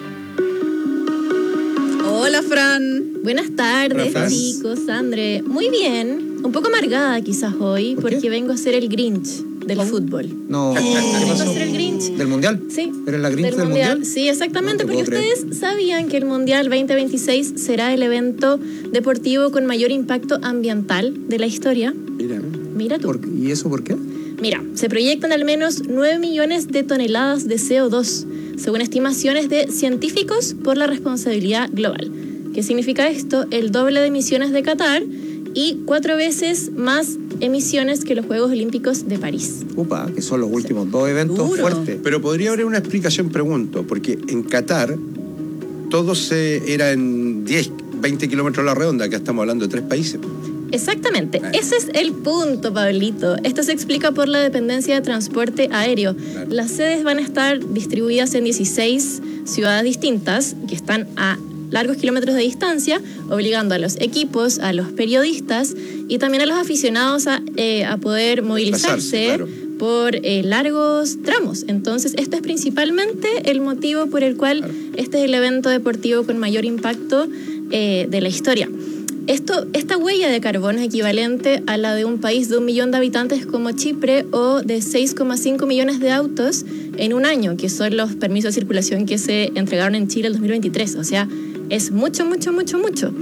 Hola, Fran. Buenas tardes, Hola, chicos, André. Muy bien. Un poco amargada quizás hoy, ¿Por qué? porque vengo a ser el Grinch del fútbol. No. Vengo a ser el Grinch. ¿Del Mundial? Sí. ¿Eres la Grinch Del del, mundial. mundial? Sí, exactamente, No te porque puedo creer. ustedes sabían que el Mundial veinte veintiséis será el evento deportivo con mayor impacto ambiental de la historia. Mira. Mira tú. ¿Por qué? ¿Y eso por qué? Mira, se proyectan al menos nueve millones de toneladas de C O dos, según estimaciones de científicos por la responsabilidad global. ¿Qué significa esto? El doble de emisiones de Qatar y cuatro veces más emisiones que los Juegos Olímpicos de París. Upa, que son los últimos dos eventos Duro. fuertes. Pero podría haber una explicación, pregunto, porque en Qatar todo se era en diez, veinte kilómetros a la redonda, acá estamos hablando de tres países. Exactamente, ese es el punto, Pablito. Esto se explica por la dependencia de transporte aéreo. Claro. Las sedes van a estar distribuidas en dieciséis ciudades distintas que están a largos kilómetros de distancia, obligando a los equipos, a los periodistas y también a los aficionados a, eh, a poder movilizarse claro. por eh, largos tramos. Entonces, esto es principalmente el motivo por el cual claro. este es el evento deportivo con mayor impacto eh, de la historia. Esto, esta huella de carbono es equivalente a la de un país de un millón de habitantes como Chipre o de seis coma cinco millones de autos en un año, que son los permisos de circulación que se entregaron en Chile el dos mil veintitrés. O sea, es mucho, mucho, mucho, mucho.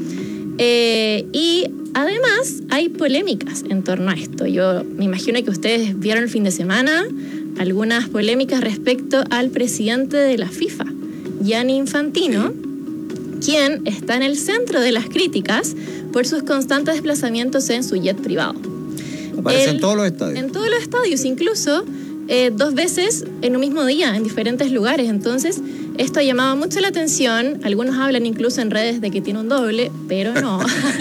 Eh, y además hay polémicas en torno a esto. Yo me imagino que ustedes vieron el fin de semana algunas polémicas respecto al presidente de la FIFA, Gianni Infantino, sí. quien está en el centro de las críticas por sus constantes desplazamientos en su jet privado. Aparece Él, en todos los estadios. En todos los estadios, incluso eh, dos veces en un mismo día, en diferentes lugares. Entonces, esto ha llamado mucho la atención. Algunos hablan incluso en redes de que tiene un doble, pero no.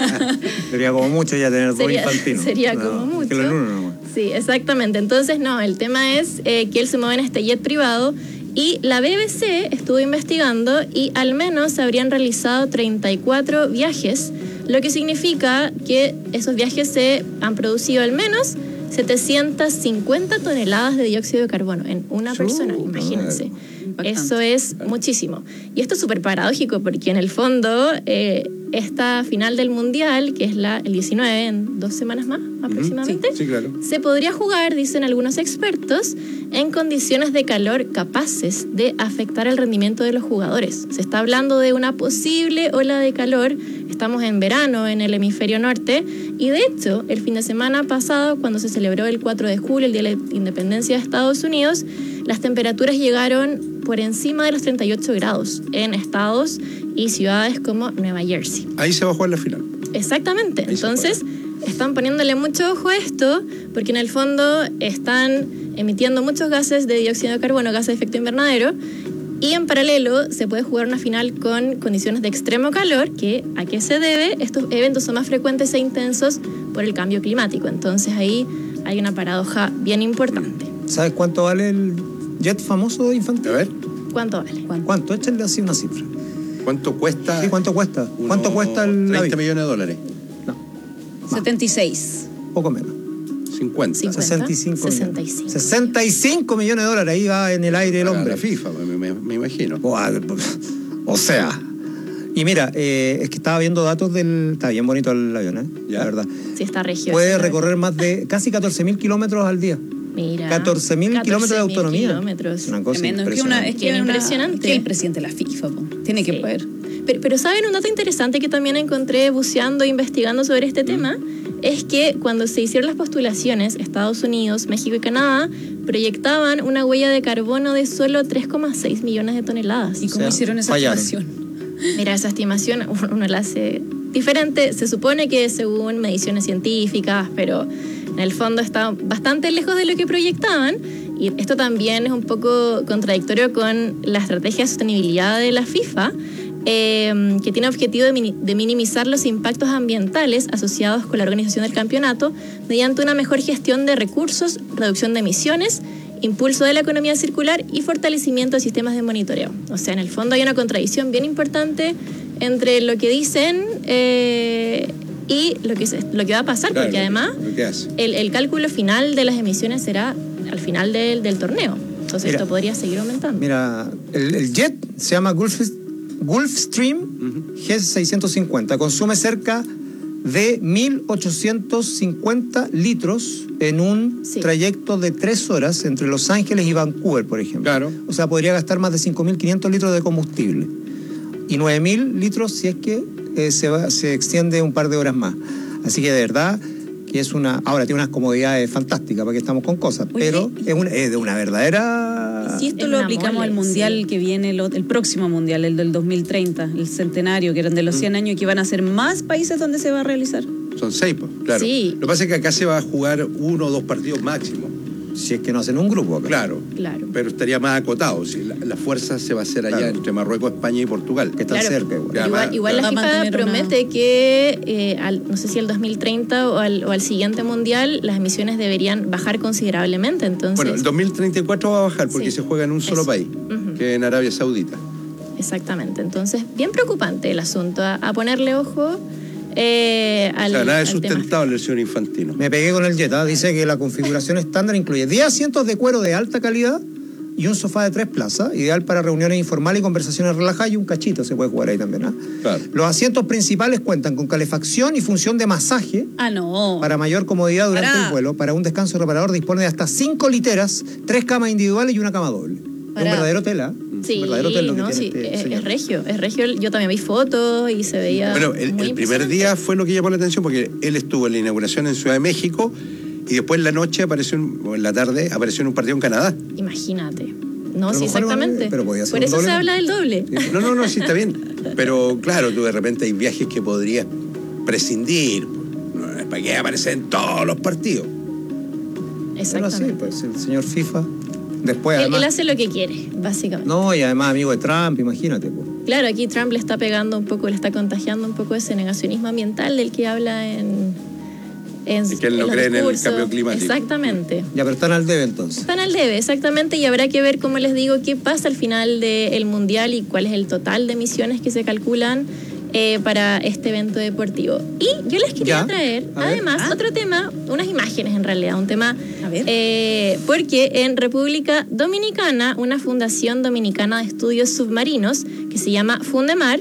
Sería como mucho ya tener dos Infantinos. Sería no, como mucho. Que lo uno nomás. Sí, exactamente. Entonces, no, el tema es eh, que él se mueve en este jet privado. Y la B B C estuvo investigando y al menos se habrían realizado treinta y cuatro viajes, lo que significa que esos viajes se han producido al menos setecientas cincuenta toneladas de dióxido de carbono en una persona, uh, imagínense. Eso es muchísimo. Y esto es súper paradójico porque en el fondo eh, esta final del Mundial, que es la, el diecinueve, en dos semanas más aproximadamente, sí, sí, claro. se podría jugar, dicen algunos expertos, en condiciones de calor capaces de afectar el rendimiento de los jugadores. Se está hablando de una posible ola de calor. Estamos en verano en el hemisferio norte y de hecho el fin de semana pasado, cuando se celebró el cuatro de julio, el Día de la Independencia de Estados Unidos, las temperaturas llegaron por encima de los treinta y ocho grados en estados y ciudades como Nueva Jersey. Ahí se va a jugar la final. Exactamente. Ahí entonces están poniéndole mucho ojo a esto porque en el fondo están emitiendo muchos gases de dióxido de carbono, gases de efecto invernadero, y en paralelo se puede jugar una final con condiciones de extremo calor, que ¿a qué se debe? Estos eventos son más frecuentes e intensos por el cambio climático. Entonces ahí hay una paradoja bien importante. ¿Sabes cuánto vale el jet famoso de Infantino? A ver. ¿Cuánto vale? ¿Cuánto? ¿Cuánto? Échenle así una cifra. ¿Cuánto cuesta? Sí, ¿cuánto cuesta? ¿Cuánto cuesta el treinta millones de dólares. No. setenta y seis. Poco menos. cincuenta. sesenta y cinco sesenta y cinco. sesenta y cinco millones de dólares. Ahí va en el aire el hombre. La FIFA, me, me, me imagino. O, o sea. Y mira, eh, es que estaba viendo datos del... Está bien bonito el avión, ¿eh? Ya. La verdad. Sí, está regio. Puede recorrer más de casi catorce mil kilómetros al día. Mira. catorce mil kilómetros de autonomía. Kilómetros. Una cosa Tremendo. impresionante. Es que, una, es que una, impresionante. Es que el presidente de la FIFA, po. Tiene que sí. poder. Pero, pero ¿saben un dato interesante que también encontré buceando e investigando sobre este mm. tema? Es que cuando se hicieron las postulaciones, Estados Unidos, México y Canadá proyectaban una huella de carbono de solo tres coma seis millones de toneladas. ¿Y cómo o sea, hicieron esa fallaron. estimación? Mira, esa estimación uno la hace diferente. Se supone que según mediciones científicas, pero en el fondo está bastante lejos de lo que proyectaban. Y esto también es un poco contradictorio con la estrategia de sostenibilidad de la FIFA, eh, que tiene objetivo de, mini, de minimizar los impactos ambientales asociados con la organización del campeonato mediante una mejor gestión de recursos, reducción de emisiones, impulso de la economía circular y fortalecimiento de sistemas de monitoreo. O sea, en el fondo hay una contradicción bien importante entre lo que dicen eh, y lo que, se, lo que va a pasar, claro, porque además el, el cálculo final de las emisiones será al final del, del torneo. Entonces mira, esto podría seguir aumentando. Mira, el, el jet se llama Gulf, Gulfstream uh-huh. G seiscientos cincuenta. Consume cerca de mil ochocientos cincuenta litros en un sí. trayecto de tres horas entre Los Ángeles y Vancouver, por ejemplo. Claro. O sea, podría gastar más de cinco mil quinientos litros de combustible. Y nueve mil litros si es que eh, se, va, se extiende un par de horas más. Así que de verdad que es una... Ahora tiene unas comodidades fantásticas, para que estamos con cosas, Oye, pero es, una, es de una verdadera... Si esto lo aplicamos mole, al mundial sí. que viene, el, el próximo mundial, el del dos mil treinta, el centenario, que eran de los cien años, y que van a ser más países donde se va a realizar. Son seis, pues, claro. Sí. Lo que pasa es que acá se va a jugar uno o dos partidos máximo. Si es que no hacen un grupo acá. Claro, Claro. pero estaría más acotado. Si la, la fuerza se va a hacer allá Claro. entre Marruecos, España y Portugal. Que están Claro. cerca. igual. Ya, Igual, va- igual la va a FIFA mantener una- promete que eh, al, no sé si al dos mil treinta o al, o al siguiente mundial las emisiones deberían bajar considerablemente. Entonces, Bueno, el dos mil treinta y cuatro va a bajar porque Sí. se juega en un solo Eso. país, Ujú. que es en Arabia Saudita. exactamente. Entonces, bien preocupante el asunto. A, a ponerle ojo eh, al, o sea, nada es al tema. sustentable el señor Infantino. Me pegué con el Jetta. Dice que la configuración estándar incluye diez asientos de cuero de alta calidad y un sofá de tres plazas, ideal para reuniones informales y conversaciones relajadas, y un cachito se puede jugar ahí también. ¿ah? Claro. Los asientos principales cuentan con calefacción y función de masaje Ah, no. para mayor comodidad durante Pará. el vuelo. Para un descanso reparador dispone de hasta cinco literas, tres camas individuales y una cama doble. Es Pará. un verdadero hotel, ¿ah? Sí, un verdadero hotel lo que no, tiene sí, este es, señor. es regio, es regio. Yo también vi fotos y se veía Bueno, el, muy el primer impresionante. día fue lo que llamó la atención porque él estuvo en la inauguración en Ciudad de México y después en la noche apareció, en, o en la tarde, apareció en un partido en Canadá. Imagínate. No, A lo sí, mejor exactamente. pero podía ser Por un eso doble. se habla del doble. No, no, no, sí está bien. Pero claro, tú de repente hay viajes que podrías prescindir. No, ¿para qué aparecer en todos los partidos? Pero sí, Exactamente. pues el señor FIFA. Después, Él, además. él hace lo que quiere, básicamente. No, y además amigo de Trump, imagínate. Pues. Claro, aquí Trump le está pegando un poco, le está contagiando un poco ese negacionismo ambiental del que habla en, en, Y que él no los cree en el discursos. cambio climático. Exactamente. Ya, pero están al debe entonces. Están al debe, exactamente, y habrá que ver, como les digo, qué pasa al final del Mundial y cuál es el total de emisiones que se calculan eh, para este evento deportivo. Y yo les quería Ya, traer, a ver. además, Ah. otro tema, unas imágenes en realidad, un tema, A ver. eh, porque en República Dominicana, una fundación dominicana de estudios submarinos, que se llama Fundemar,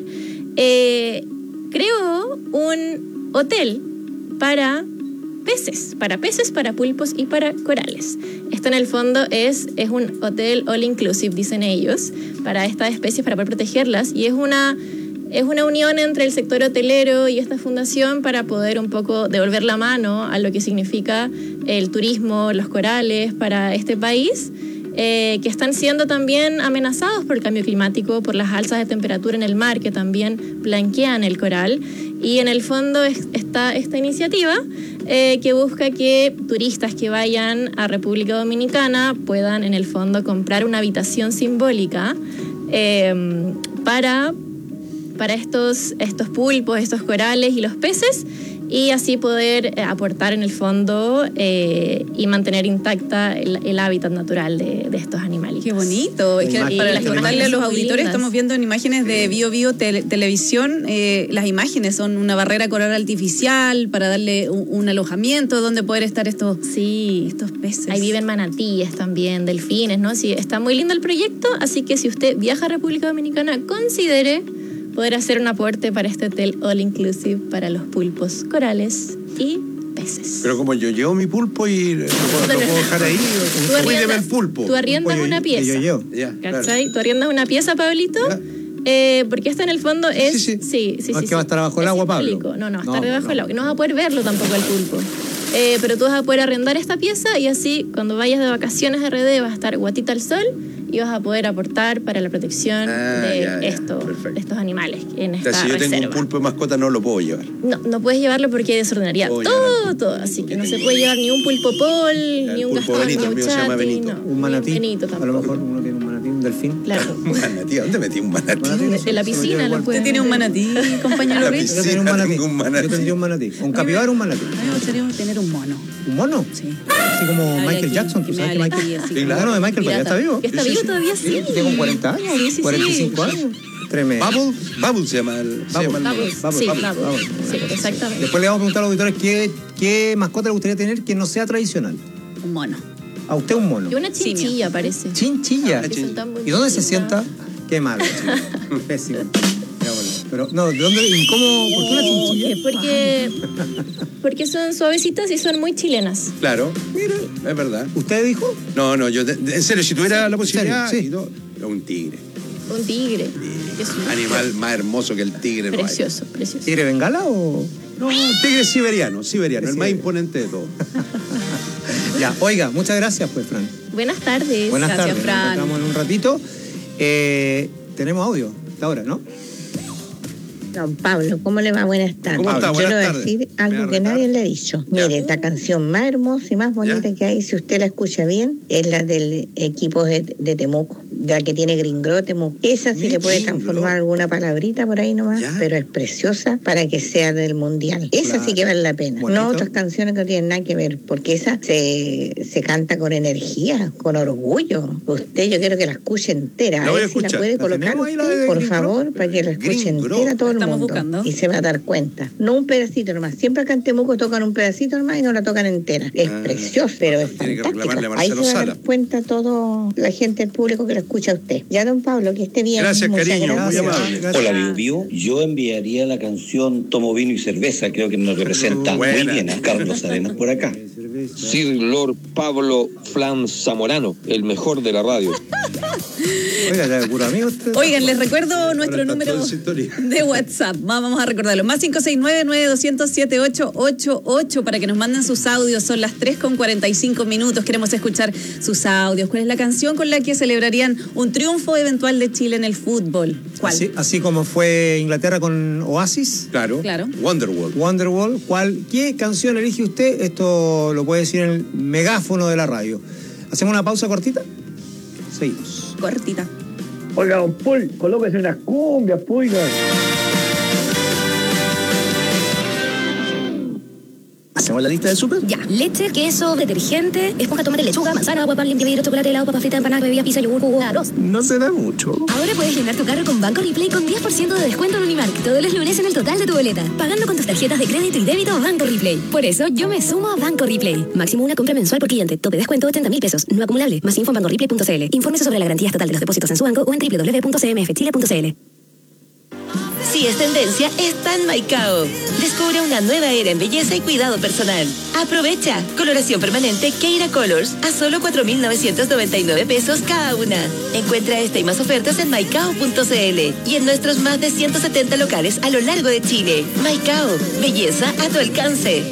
eh, creó un hotel para peces, para peces, para pulpos y para corales. Esto en el fondo es, es un hotel all inclusive, dicen ellos, para estas especies, para poder protegerlas, y es una, es una unión entre el sector hotelero y esta fundación para poder un poco devolver la mano a lo que significa el turismo, los corales para este país, eh, que están siendo también amenazados por el cambio climático, por las alzas de temperatura en el mar que también blanquean el coral. Y en el fondo es- está esta iniciativa eh, que busca que turistas que vayan a República Dominicana puedan en el fondo comprar una habitación simbólica eh, para, para estos, estos pulpos, estos corales y los peces, y así poder eh, aportar en el fondo eh, y mantener intacta el, el hábitat natural de, de estos animales. Qué bonito. Es que Imágenes, para las contarle a imágenes los son muy auditores, lindas. estamos viendo en imágenes de Bio Bio Tele- Televisión. Eh, las imágenes son una barrera coral artificial para darle un, un alojamiento donde poder estar estos, Sí, estos peces. ahí viven manatíes también, delfines, ¿no? Sí, está muy lindo el proyecto, así que si usted viaja a República Dominicana, considere poder hacer un aporte para este hotel all inclusive para los pulpos, corales y peces. Pero como yo llevo mi pulpo y lo puedo, lo puedo dejar ahí, Tú cuídeme arriendas- el pulpo. Tú arriendas Pollo- una que pieza. yo llevo. Ya, claro. ¿Cachai? Tú arriendas una pieza, Pablito. Ya. Eh, porque esta en el fondo es. sí. Sí, sí, sí. No es sí, que va a sí. estar bajo el Es agua, Pablo. simbólico. No, no, va a No, estar debajo no. del agua. Y no vas a poder verlo tampoco el pulpo. Eh, pero tú vas a poder arrendar esta pieza y así, cuando vayas de vacaciones a R D, vas a estar guatita al sol y vas a poder aportar para la protección Ah, de, ya, ya, esto, perfecto. de estos animales en O esta sea, si yo tengo reserva. un pulpo de mascota no lo puedo llevar. No, no puedes llevarlo porque desordenaría Oh, ya, todo, no. todo. Así que no se puede llevar ni un pulpo pol, ni un pulpo gastón, Benito, ni el un mío se llama chati, Benito. no, Un manatí. ni Benito a lo tampoco. mejor uno tiene un manatí, un delfín. Claro. Manatí, ¿dónde metí un manatí? Manatí, no sé, En la se lo piscina lleva lo igual. puede ¿Usted tiene un manatí, compañero La Rich? Yo piscina. tenía un manatí. tengo un manatí. Yo tendría un manatí. Un capibara o un manatí. A mí me gustaría tener un mono. ¿Un mono? Sí. Así como Hable Michael aquí, Jackson. que ¿Tú me sabes que hable Michael... aquí, así El como mono de Michael todavía pirata. está vivo? Que está Sí, vivo sí. todavía, sí. Tiene cuarenta años. Sí, sí, sí. cuarenta y cinco años. Tremendo. Bubble, Bubble se llama el, se llama el mono. Bubbles. Vamos, Sí, vamos, Bubbles. vamos. Sí, exactamente. Después le vamos a preguntar a los auditores qué, qué mascota le gustaría tener que no sea tradicional. Un mono. A usted un mono. Y una chinchilla, parece. Chinchilla. Que son tan ¿Y dónde se bonitas. sienta? Qué malo, chico. Pésimo. Ya, bueno. Pero, no, ¿de dónde? ¿Y cómo? ¿Por qué una chinchilla? Porque, porque son suavecitas y son muy chilenas. Claro, mira, es verdad. ¿Usted dijo? No, no, yo, de- de- en serio, si tuviera la posibilidad, serio, sí. y todo, un tigre. Un tigre. Que es un Animal más hermoso que el tigre. no hay. precioso, precioso. ¿Tigre bengala o...? No, tigre siberiano, siberiano, el más Sí. imponente de todos. Ya, oiga, muchas gracias, pues, Fran. Buenas tardes. Buenas Gracias, tardes. Fran. Nos encontramos en un ratito. Eh, tenemos audio hasta ahora, ¿no? Don Pablo, ¿cómo le va? Buenas tardes. ¿Cómo está? Quiero Buenas tardes. decir algo que nadie le ha dicho. Ya. Mire, la canción más hermosa y más bonita ¿Ya? que hay, si usted la escucha bien, es la del equipo de, de Temuco, de la que tiene Gringro Temuco. Esa sí Mi le puede Gringro. transformar alguna palabrita por ahí nomás, ¿Ya? pero es preciosa para que sea del mundial. Esa Claro. sí que vale la pena. Bonito. No otras canciones que no tienen nada que ver, porque esa se, se canta con energía, con orgullo. Usted, yo quiero que la escuche entera. La voy a ver si la escuchar. puede ¿La colocar tenemos ahí, la usted, de por Gringro? favor, para que la escuche Gringro. entera todo el Estamos mundo. buscando. Y se va a dar cuenta. No un pedacito nomás. Siempre acá en Temuco tocan un pedacito nomás y no la tocan entera. Es Ah, precioso, pero es tiene que fantástica. reclamarle a Ahí se Marcelo va a dar Sala. cuenta todo la gente, el público que lo escucha a usted. Ya, don Pablo, que esté bien. Gracias, Muchas cariño, muy gracias. amable. Gracias. Hola, Bio Bio. Yo enviaría la canción Tomo Vino y Cerveza. Creo que nos representa muy Buena. bien a Carlos Arenas por acá. Sir Lord Pablo Flan Zamorano, el mejor de la radio. Oiga, ya de puro amigo usted. Oigan, les recuerdo nuestro Ahora está número todo en sintonía. de WhatsApp. Va- Vamos a recordarlo. Más cinco seis nueve, nueve dos cero cero, siete ocho ocho ocho para que nos manden sus audios. Son las tres con cuarenta y cinco minutos. Queremos escuchar sus audios. ¿Cuál es la canción con la que celebrarían un triunfo eventual de Chile en el fútbol? ¿Cuál? Así, así como fue Inglaterra con Oasis, Claro. Claro. Wonderwall. Wonderwall. ¿Cuál, ¿Qué canción elige usted? Esto lo puede decir en el megáfono de la radio. ¿Hacemos una pausa cortita? Seguimos. Cortita. Oiga, don Paul, colóquese unas cumbias, oiga. ¿Hacemos la lista de súper? Ya, leche, queso, detergente, esponja, tomate, lechuga, manzana, agua, pan, limpia vidrio, chocolate, helado, papa frita, empanada, bebida, pizza, yogur, jugo, arroz. No se da mucho. Ahora puedes llenar tu carro con Banco Replay con diez por ciento de descuento en Unimark todos los lunes en el total de tu boleta, pagando con tus tarjetas de crédito y débito Banco Replay. Por eso yo me sumo a Banco Replay. Máximo una compra mensual por cliente. Tope descuento ochenta mil pesos. No acumulable. Más info en banco replay punto c l. Infórmese sobre la garantía estatal de los depósitos en su banco o en doble u doble u doble u punto c m f chile punto c l. Si es tendencia, está en Maicao. Descubre una nueva era en belleza y cuidado personal. Aprovecha. Coloración permanente Keira Colors a solo cuatro mil novecientos noventa y nueve pesos cada una. Encuentra esta y más ofertas en maicao punto c l y en nuestros más de ciento setenta locales a lo largo de Chile. Maicao. Belleza a tu alcance.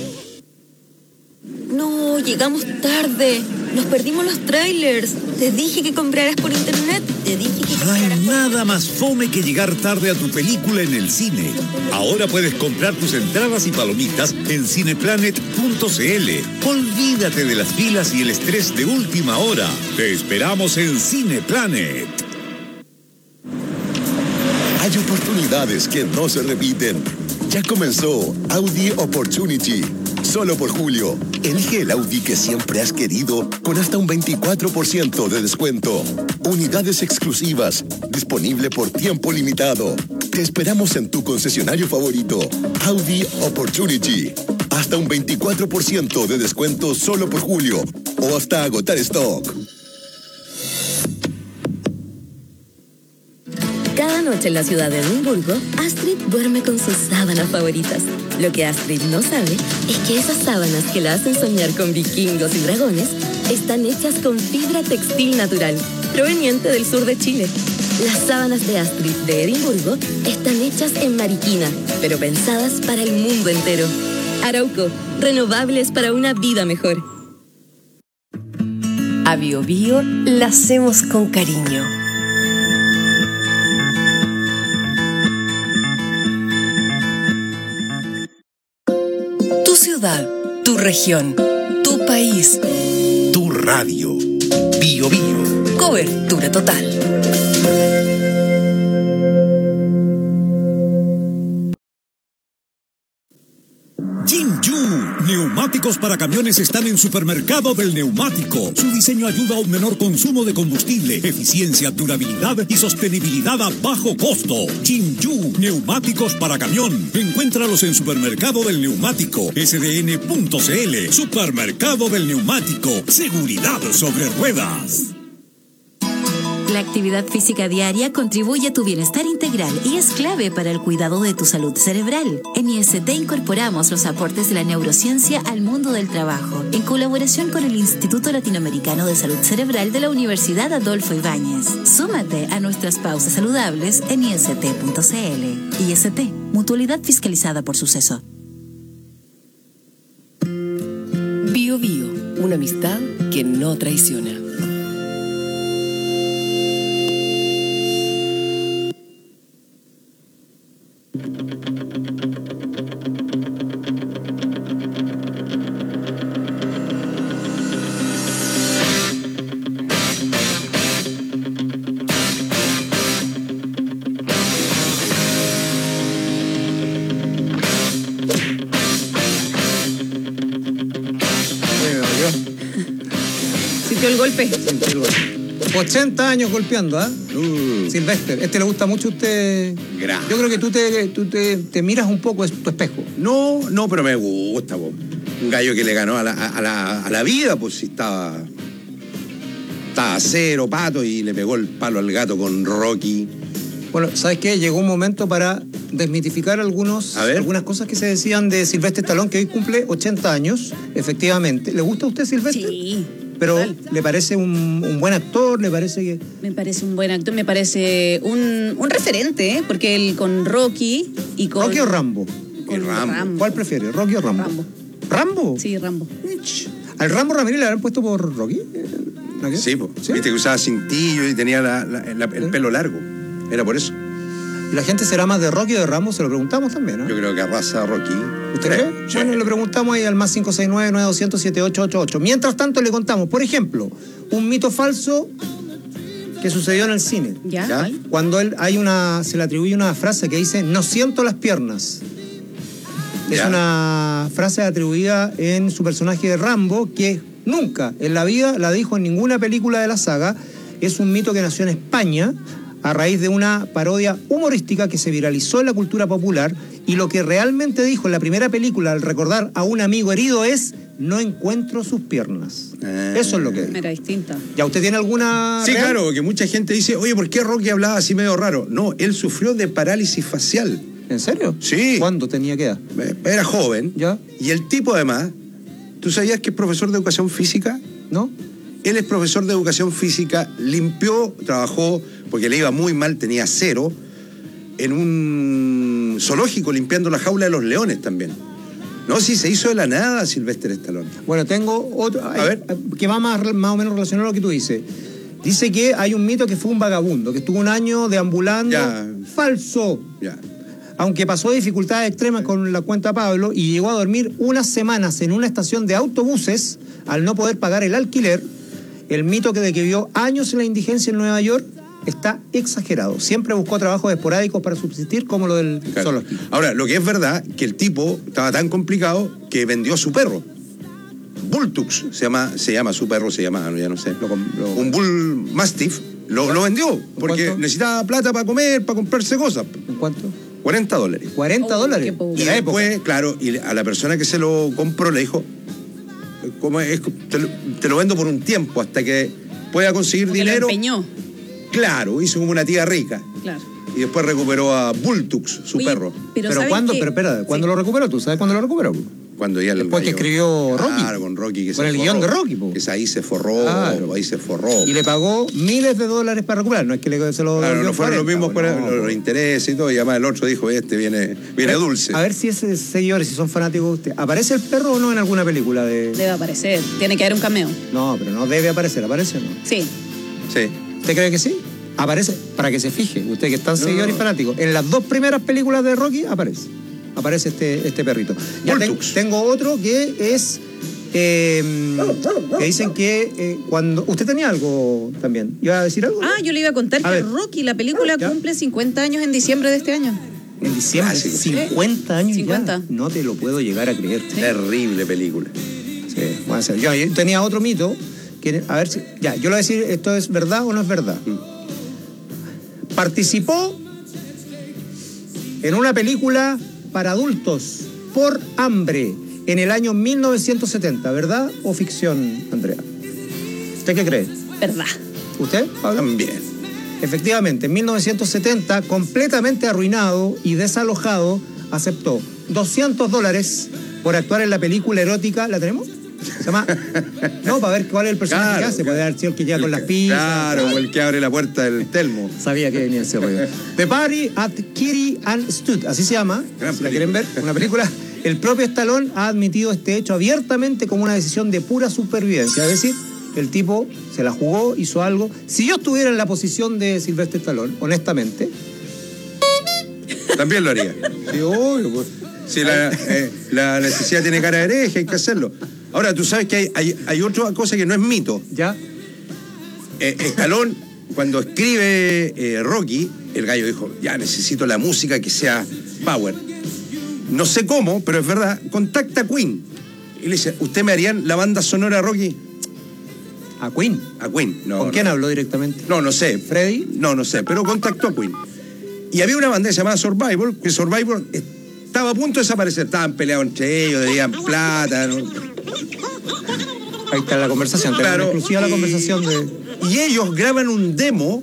No, llegamos tarde. Nos perdimos los trailers. Te dije que compraras por internet. Te dije que No hay nada más fome que llegar tarde a tu película en el cine. Ahora puedes comprar tus entradas y palomitas en cineplanet punto c l. Olvídate de las filas y el estrés de última hora. Te esperamos en Cineplanet. Hay oportunidades que no se repiten. Ya comenzó Audi Opportunity. Solo por julio, elige el Audi que siempre has querido con hasta un veinticuatro por ciento de descuento. Unidades exclusivas, disponible por tiempo limitado. Te esperamos en tu concesionario favorito, Audi Opportunity. Hasta un veinticuatro por ciento de descuento solo por julio o hasta agotar stock. Cada noche en la ciudad de Edimburgo, Astrid duerme con sus sábanas favoritas. Lo que Astrid no sabe es que esas sábanas que la hacen soñar con vikingos y dragones están hechas con fibra textil natural, proveniente del sur de Chile. Las sábanas de Astrid de Edimburgo están hechas en Mariquina, pero pensadas para el mundo entero. Arauco, renovables para una vida mejor. A Bio Bio la hacemos con cariño. Tu ciudad, tu región, tu país, Tu radio. Bio Bio. cobertura total. Jinju, neumáticos para camiones están en Supermercado del Neumático. Su diseño ayuda a un menor consumo de combustible, eficiencia, durabilidad y sostenibilidad a bajo costo. Jinju, neumáticos para camión. Encuéntralos en Supermercado del Neumático, s d n punto c l. Supermercado del Neumático, seguridad sobre ruedas. La actividad física diaria contribuye a tu bienestar integral y es clave para el cuidado de tu salud cerebral. En I S T incorporamos los aportes de la neurociencia al mundo del trabajo, en colaboración con el Instituto Latinoamericano de Salud Cerebral de la Universidad Adolfo Ibáñez. Súmate a nuestras pausas saludables en i s t punto c l. I S T, mutualidad fiscalizada por Suceso. Bio Bio, una amistad que no traiciona. Sintió el golpe. Sintió el golpe. ochenta años golpeando, ¿ah? ¿eh? Uh. Sylvester, ¿este le gusta mucho a usted? Gracias. Yo creo que tú te, tú te, te miras un poco en tu espejo. No, no, pero me gusta, po. Un gallo que le ganó a la, a la, a la vida, pues si estaba... Estaba cero, pato, y le pegó el palo al gato con Rocky. Bueno, ¿sabes qué? Llegó un momento para desmitificar algunos, algunas cosas que se decían de Sylvester Stallone, que hoy cumple ochenta años, efectivamente. ¿Le gusta a usted Sylvester? Sí. Pero total. ¿Le parece un, un buen actor? ¿Le parece que...? Me parece un buen actor, me parece un, un referente, ¿eh? Porque él con Rocky y con... ¿Rocky o Rambo? Con Rambo. Rambo. ¿Cuál prefiere, Rocky o Rambo? Rambo. ¿Rambo? Sí, Rambo. ¿Al Rambo Ramírez le habrán puesto por Rocky? ¿No, sí, po. ¿Sí? Viste que usaba cintillo y tenía la, la, la, el pelo largo. Era por eso. ¿Y la gente será más de Rocky o de Rambo? Se lo preguntamos también, ¿no? Yo creo que arrasa a Rocky. ¿Usted cree? Sí. Bueno, le preguntamos ahí al más cinco seis nueve, nueve dos cero cero, siete ocho ocho ocho. Mientras tanto le contamos, por ejemplo, un mito falso que sucedió en el cine. ¿Ya? ¿Ya? Cuando él hay una, se le atribuye una frase que dice, no siento las piernas. ¿Ya? Es una frase atribuida en su personaje de Rambo que nunca en la vida la dijo en ninguna película de la saga. Es un mito que nació en España a raíz de una parodia humorística que se viralizó en la cultura popular, y lo que realmente dijo en la primera película al recordar a un amigo herido es, no encuentro sus piernas. Eh. Eso es lo que... Era distinta. ¿Ya usted tiene alguna...? Sí, real? Claro, que mucha gente dice, oye, ¿por qué Rocky hablaba así medio raro? No, él sufrió de parálisis facial. ¿En serio? Sí. ¿Cuándo tenía que edad? Era joven. ¿Ya? Y el tipo además, ¿tú sabías que es profesor de educación física? ¿No? Él es profesor de educación física, limpió, trabajó, porque le iba muy mal, tenía cero, en un zoológico limpiando la jaula de los leones también. No, sí, se hizo de la nada Sylvester Stallone. Bueno, tengo otro, a ver, que va más, más o menos relacionado a lo que tú dices. Dice que hay un mito que fue un vagabundo, que estuvo un año deambulando. Ya. Falso. Ya. Aunque pasó dificultades extremas con la cuenta Pablo y llegó a dormir unas semanas en una estación de autobuses al no poder pagar el alquiler, el mito que de que vivió años en la indigencia en Nueva York está exagerado. Siempre buscó trabajos esporádicos para subsistir, como lo del claro. zoológico. Ahora, lo que es verdad, que el tipo estaba tan complicado que vendió su perro. Bulltux se llama, se llama su perro, se llama, ya no sé. Lo, lo... Un Bull Mastiff. Lo, lo vendió, porque ¿cuánto? Necesitaba plata para comer, para comprarse cosas. ¿En cuánto? cuarenta dólares. ¿cuarenta dólares? Y después, claro, y a la persona que se lo compró le dijo, como es, te, lo, te lo vendo por un tiempo hasta que pueda conseguir porque dinero. Lo empeñó. Claro, hizo como una tía rica. Claro. Y después recuperó a Bulltux, su Oye, perro. Pero, pero ¿cuándo? Que... Pero espera, ¿cuándo sí. lo recuperó? ¿Tú sabes cuándo lo recuperó? Cuando ya el Después que escribió Rocky. Claro, con Rocky. Que con se el forró, guión de Rocky. Po. Que ahí se forró, claro. ahí se forró. Y le pagó miles de dólares para recuperar. No es que le, se lo... Claro, no fueron cuarenta, los mismos bueno, no, los, los intereses y todo. Y además el otro dijo, este viene, viene a dulce. A ver si ese seguidores, si son fanáticos de usted. ¿Aparece el perro o no en alguna película? de? Debe aparecer. Tiene que haber un cameo. No, pero no debe aparecer. ¿Aparece o no? Sí. Sí. ¿Usted cree que sí? Aparece, para que se fije, usted que es tan no. seguidor y fanático. En las dos primeras películas de Rocky aparece. Aparece este, este perrito. Ya ten, tengo otro que es... Eh, que dicen que eh, cuando... ¿Usted tenía algo también? ¿Iba a decir algo? Ah, yo le iba a contar a que ver. Rocky, la película, ¿ya? Cumple cincuenta años en diciembre de este año. ¿En diciembre? Clásico. cincuenta años cincuenta. Ya. No te lo puedo llegar a creer. ¿Sí? Terrible película. Sí, voy a hacer. Yo, yo tenía otro mito. Que, a ver si... Ya, yo le voy a decir, ¿esto es verdad o no es verdad? Mm. Participó en una película para adultos por hambre en el año mil novecientos setenta, ¿verdad o ficción, Andrea? ¿Usted qué cree? Verdad. ¿Usted, Pablo? También. Efectivamente, en mil novecientos setenta, completamente arruinado y desalojado, aceptó doscientos dólares por actuar en la película erótica. ¿La tenemos? Se llama... No, para ver cuál es el personaje claro, que hace. Puede haber sido el que llega con las pizzas. Claro, o el que abre la puerta del Telmo. Sabía que venía ese rollo. The Party at Kitty and Stud, así se llama. Gran si película. La quieren ver, una película. El propio Stallone ha admitido este hecho abiertamente como una decisión de pura supervivencia. Es decir, el tipo se la jugó, hizo algo. Si yo estuviera en la posición de Sylvester Stallone, honestamente... También lo haría. Sí, obvio, pues. Si la, eh, la necesidad tiene cara de hereje, hay que hacerlo. Ahora, tú sabes que hay, hay, hay otra cosa que no es mito. ¿Ya? Eh, Stallone, cuando escribe eh, Rocky, el gallo dijo, ya necesito la música que sea power. No sé cómo, pero es verdad, contacta a Queen. Y le dice, ¿usted me harían la banda sonora Rocky? ¿A Queen? A Queen, no. ¿Con no. quién habló directamente? No, no sé. ¿Freddy? No, no sé, pero contactó a Queen. Y había una banda llamada Survivor, que Survivor estaba a punto de desaparecer. Estaban peleados entre ellos, debían plata. ¿no? Ahí está la conversación, claro, exclusiva la conversación de... Y ellos graban un demo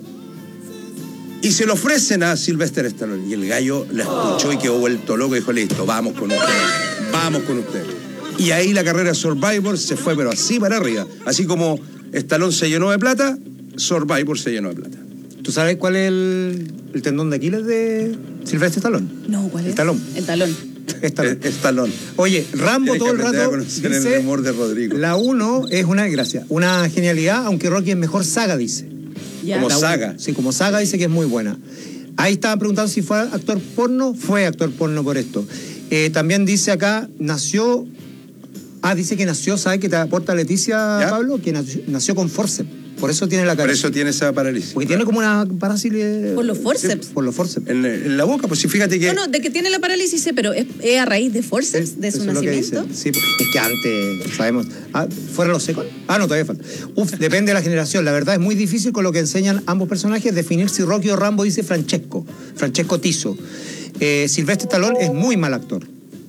y se lo ofrecen a Sylvester Stallone. Y el gallo la escuchó y quedó vuelto loco y dijo, listo, vamos con usted, vamos con usted. Y ahí la carrera de Survivor se fue, pero así para arriba. Así como Stallone se llenó de plata, Survivor se llenó de plata. ¿Tú sabes cuál es el, el tendón de Aquiles de Sylvester Stallone? No, ¿cuál es? El talón. El talón. Stallone. El Stallone. Oye, Rambo Tienes todo el rato a dice, el humor de Rodrigo. La uno es una desgracia, una genialidad, aunque Rocky es mejor saga, dice. Ya. Como La saga. uno. Sí, como saga dice que es muy buena. Ahí estaban preguntando si fue actor porno, fue actor porno por esto. Eh, también dice acá, nació... Ah, dice que nació, ¿sabes qué te aporta Leticia, ¿Ya? Pablo? Que nació, nació con forceps. Por eso tiene la cara. Por eso tiene esa parálisis. Porque tiene como una parálisis. Por los forceps. Sí, por los forceps. En, en la boca, pues sí, fíjate que... No, no, de que tiene la parálisis, sí, pero es, es a raíz de forceps, de su Eso es lo que nacimiento. dicen. Sí, es que antes, sabemos. Ah, ¿fuera los secos? Ah, no, todavía falta. Uf, depende de la generación. La verdad es muy difícil con lo que enseñan ambos personajes definir si Rocky o Rambo, dice Francesco. Francesco Tiso. Eh, Sylvester Stallone es muy mal actor.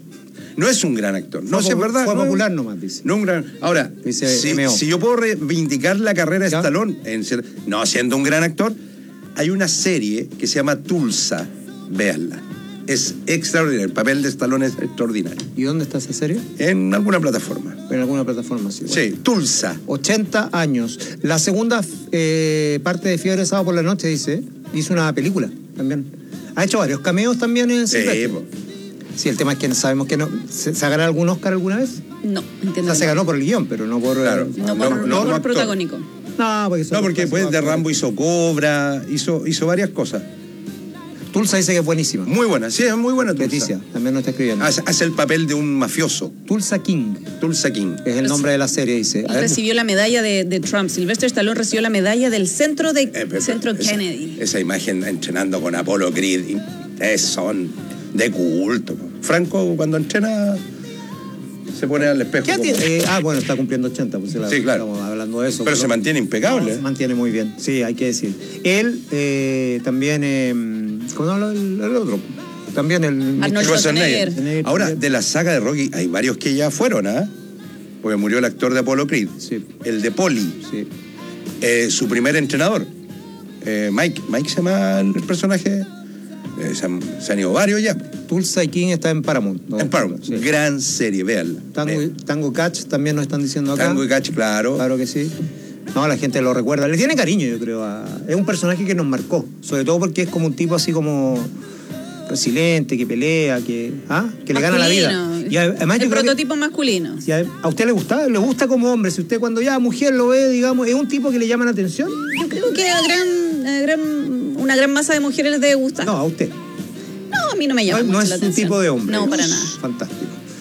No es un gran actor. No, Fue sé, es verdad. Fue no popular es, nomás, dice. No un gran... Ahora, Dice si, M O. si yo puedo reivindicar la carrera de ¿Ya? Stallone, en ser, no siendo un gran actor, hay una serie que se llama Tulsa. Véanla. Es extraordinario. El papel de Stallone es extraordinario. ¿Y dónde está esa serie? En alguna plataforma. En alguna plataforma, sí. Bueno. Sí, Tulsa. ochenta años. La segunda eh, parte de Fiebre de Sábado por la Noche, dice, hizo una película también. Ha hecho varios cameos también en Sí, Silvestre. po. Sí, el tema es que sabemos que no. ¿Se, ¿se ha ganado algún Oscar alguna vez? No, O entiendo. sea, se ganó por el guión, pero no por... Claro. No, No, por, no, no por no, protagónico. No, porque No, porque después de Rambo hizo Cobra, hizo, hizo varias cosas. Tulsa dice que es buenísima. Muy buena, sí, es muy buena Tulsa. Leticia, también nos está escribiendo. Hace, hace el papel de un mafioso. Tulsa King Tulsa King. es el nombre de la serie, dice. A ver, Recibió la medalla de, de Trump. Sylvester Stallone recibió la medalla del centro de Eh, pero- centro esa, Kennedy. Esa imagen entrenando con Apollo Creed, y- es, son de culto. po. Franco, cuando entrena, se pone al espejo. ¿qué como- tiene? Eh, ah, bueno, está cumpliendo ochenta, pues la- Sí, claro. estamos hablando de eso. Pero se mantiene impecable. Se mantiene muy bien, sí, hay que decir. Él eh, también, eh, ¿cómo habla el, el otro? También el... Arnold Schwarzenegger. Schwarzenegger. Ahora, de la saga de Rocky, hay varios que ya fueron, ¿ah? Porque murió el actor de Apollo Creed. Sí. El de Poli. Sí. Eh, su primer entrenador. Eh, Mike. Mike se llama el personaje. Eh, se, han, se han ido varios ya. Tulsa King está en Paramount. ¿no? En Paramount. Sí. Gran serie, véanla. Tango, y- Tango Catch también nos están diciendo acá. Tango y Catch, claro. Claro que sí. No, la gente lo recuerda. Le tiene cariño, yo creo. A... Es un personaje que nos marcó. Sobre todo porque es como un tipo así como resiliente, que pelea, que, ¿ah? que le gana la vida. Masculino. Y además El yo creo que- prototipo masculino. si a, a usted le gusta, le gusta como hombre. Si usted cuando ya mujer lo ve, digamos, es un tipo que le llama la atención. Yo creo que a gran, a gran, una gran masa de mujeres les debe gustar. No, a usted. No, a mí no me llama No, no mucho es la un atención. tipo de hombre. No, para nada. Fantástico.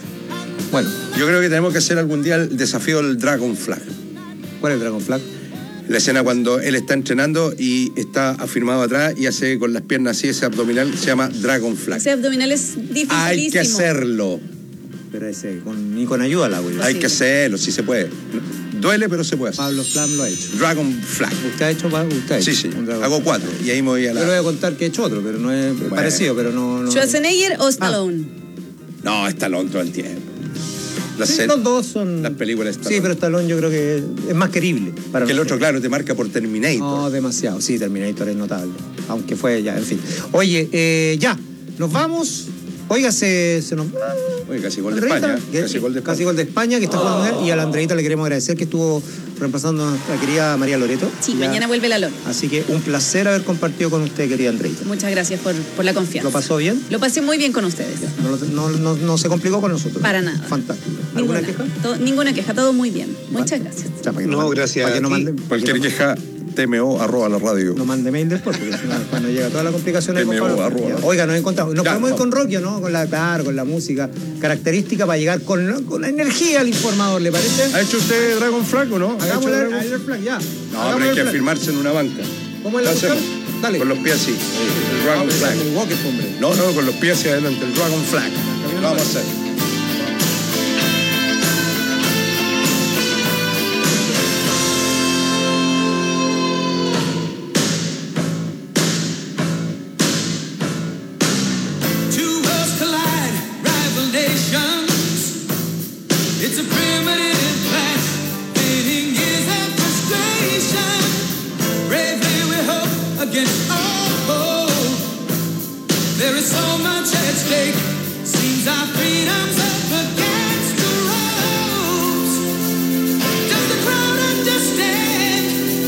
Bueno, Yo creo que tenemos que hacer algún día el desafío del Dragon Flag. ¿cuál es el Dragon Flag? La escena cuando él está entrenando y está afirmado atrás y hace con las piernas así ese abdominal, se llama Dragon Flag. Ese abdominal es dificilísimo. Hay que hacerlo. Pero ese, con, ni con ayuda la güey. Hay que hacerlo, sí se puede. Duele, pero se puede hacer. Pablo Flam lo ha hecho. Dragon Flag. ¿Usted ha hecho? Pablo? ¿Usted ha hecho? Sí, sí. un Dragon Hago Flag? cuatro y ahí me voy a Yo le voy la... a contar que he hecho otro, pero no es Bueno. parecido, pero no... no ¿Schwarzenegger o Stallone? No, Stallone todo el tiempo. Las, Sí, se- los dos son... las películas de Sí, Stallone. pero Stallone yo creo que es más querible. Para Que el los otro, que- claro, te marca por Terminator. No, demasiado. Sí, Terminator es notable. Aunque fue ya, en fin. Oye, eh, ya, nos vamos. Oiga, se, se nos... Oye, casi gol de Andreita, España. que- Casi gol de España. Casi gol de España, que está jugando él. Y a la Andreita le queremos agradecer que estuvo reemplazando a nuestra querida María Loreto. Sí, Ya. mañana vuelve la Lore. Así que un placer haber compartido con usted, querida Andreita. Muchas gracias por, por la confianza. ¿Lo pasó bien? Lo pasé muy bien con ustedes. No, no, no, no se complicó con nosotros. Para nada. Fantástico. ¿Alguna Ninguna queja? Todo- ninguna queja, todo muy bien. Muchas gracias. O sea, para que No, mande- gracias para que a no ti. mande, Cualquier queja, T M O arroba la radio. no mande mail después, porque si no, cuando llega toda la complicación... ahí T M O con Pablo. arroba. Ya. Oiga, nos encontramos. Nos Ya, podemos ir vamos. con Rocky, ¿no? Con la, claro, con la música característica para llegar con, con la energía al informador, ¿le parece? ¿Ha hecho usted Dragon Flag o no? ¿Ha Hagamos hecho el Dragon- Air Flag, ya. No, Hagamos pero hay el que flag. afirmarse en una banca. ¿Cómo es la Lo hacemos. cuestión? Dale. Con los pies así. El Dragon Vamos a Flag. hacer un walkie, hombre. No, no, con los pies hacia adelante. El Dragon Flag. Lo vamos a hacer.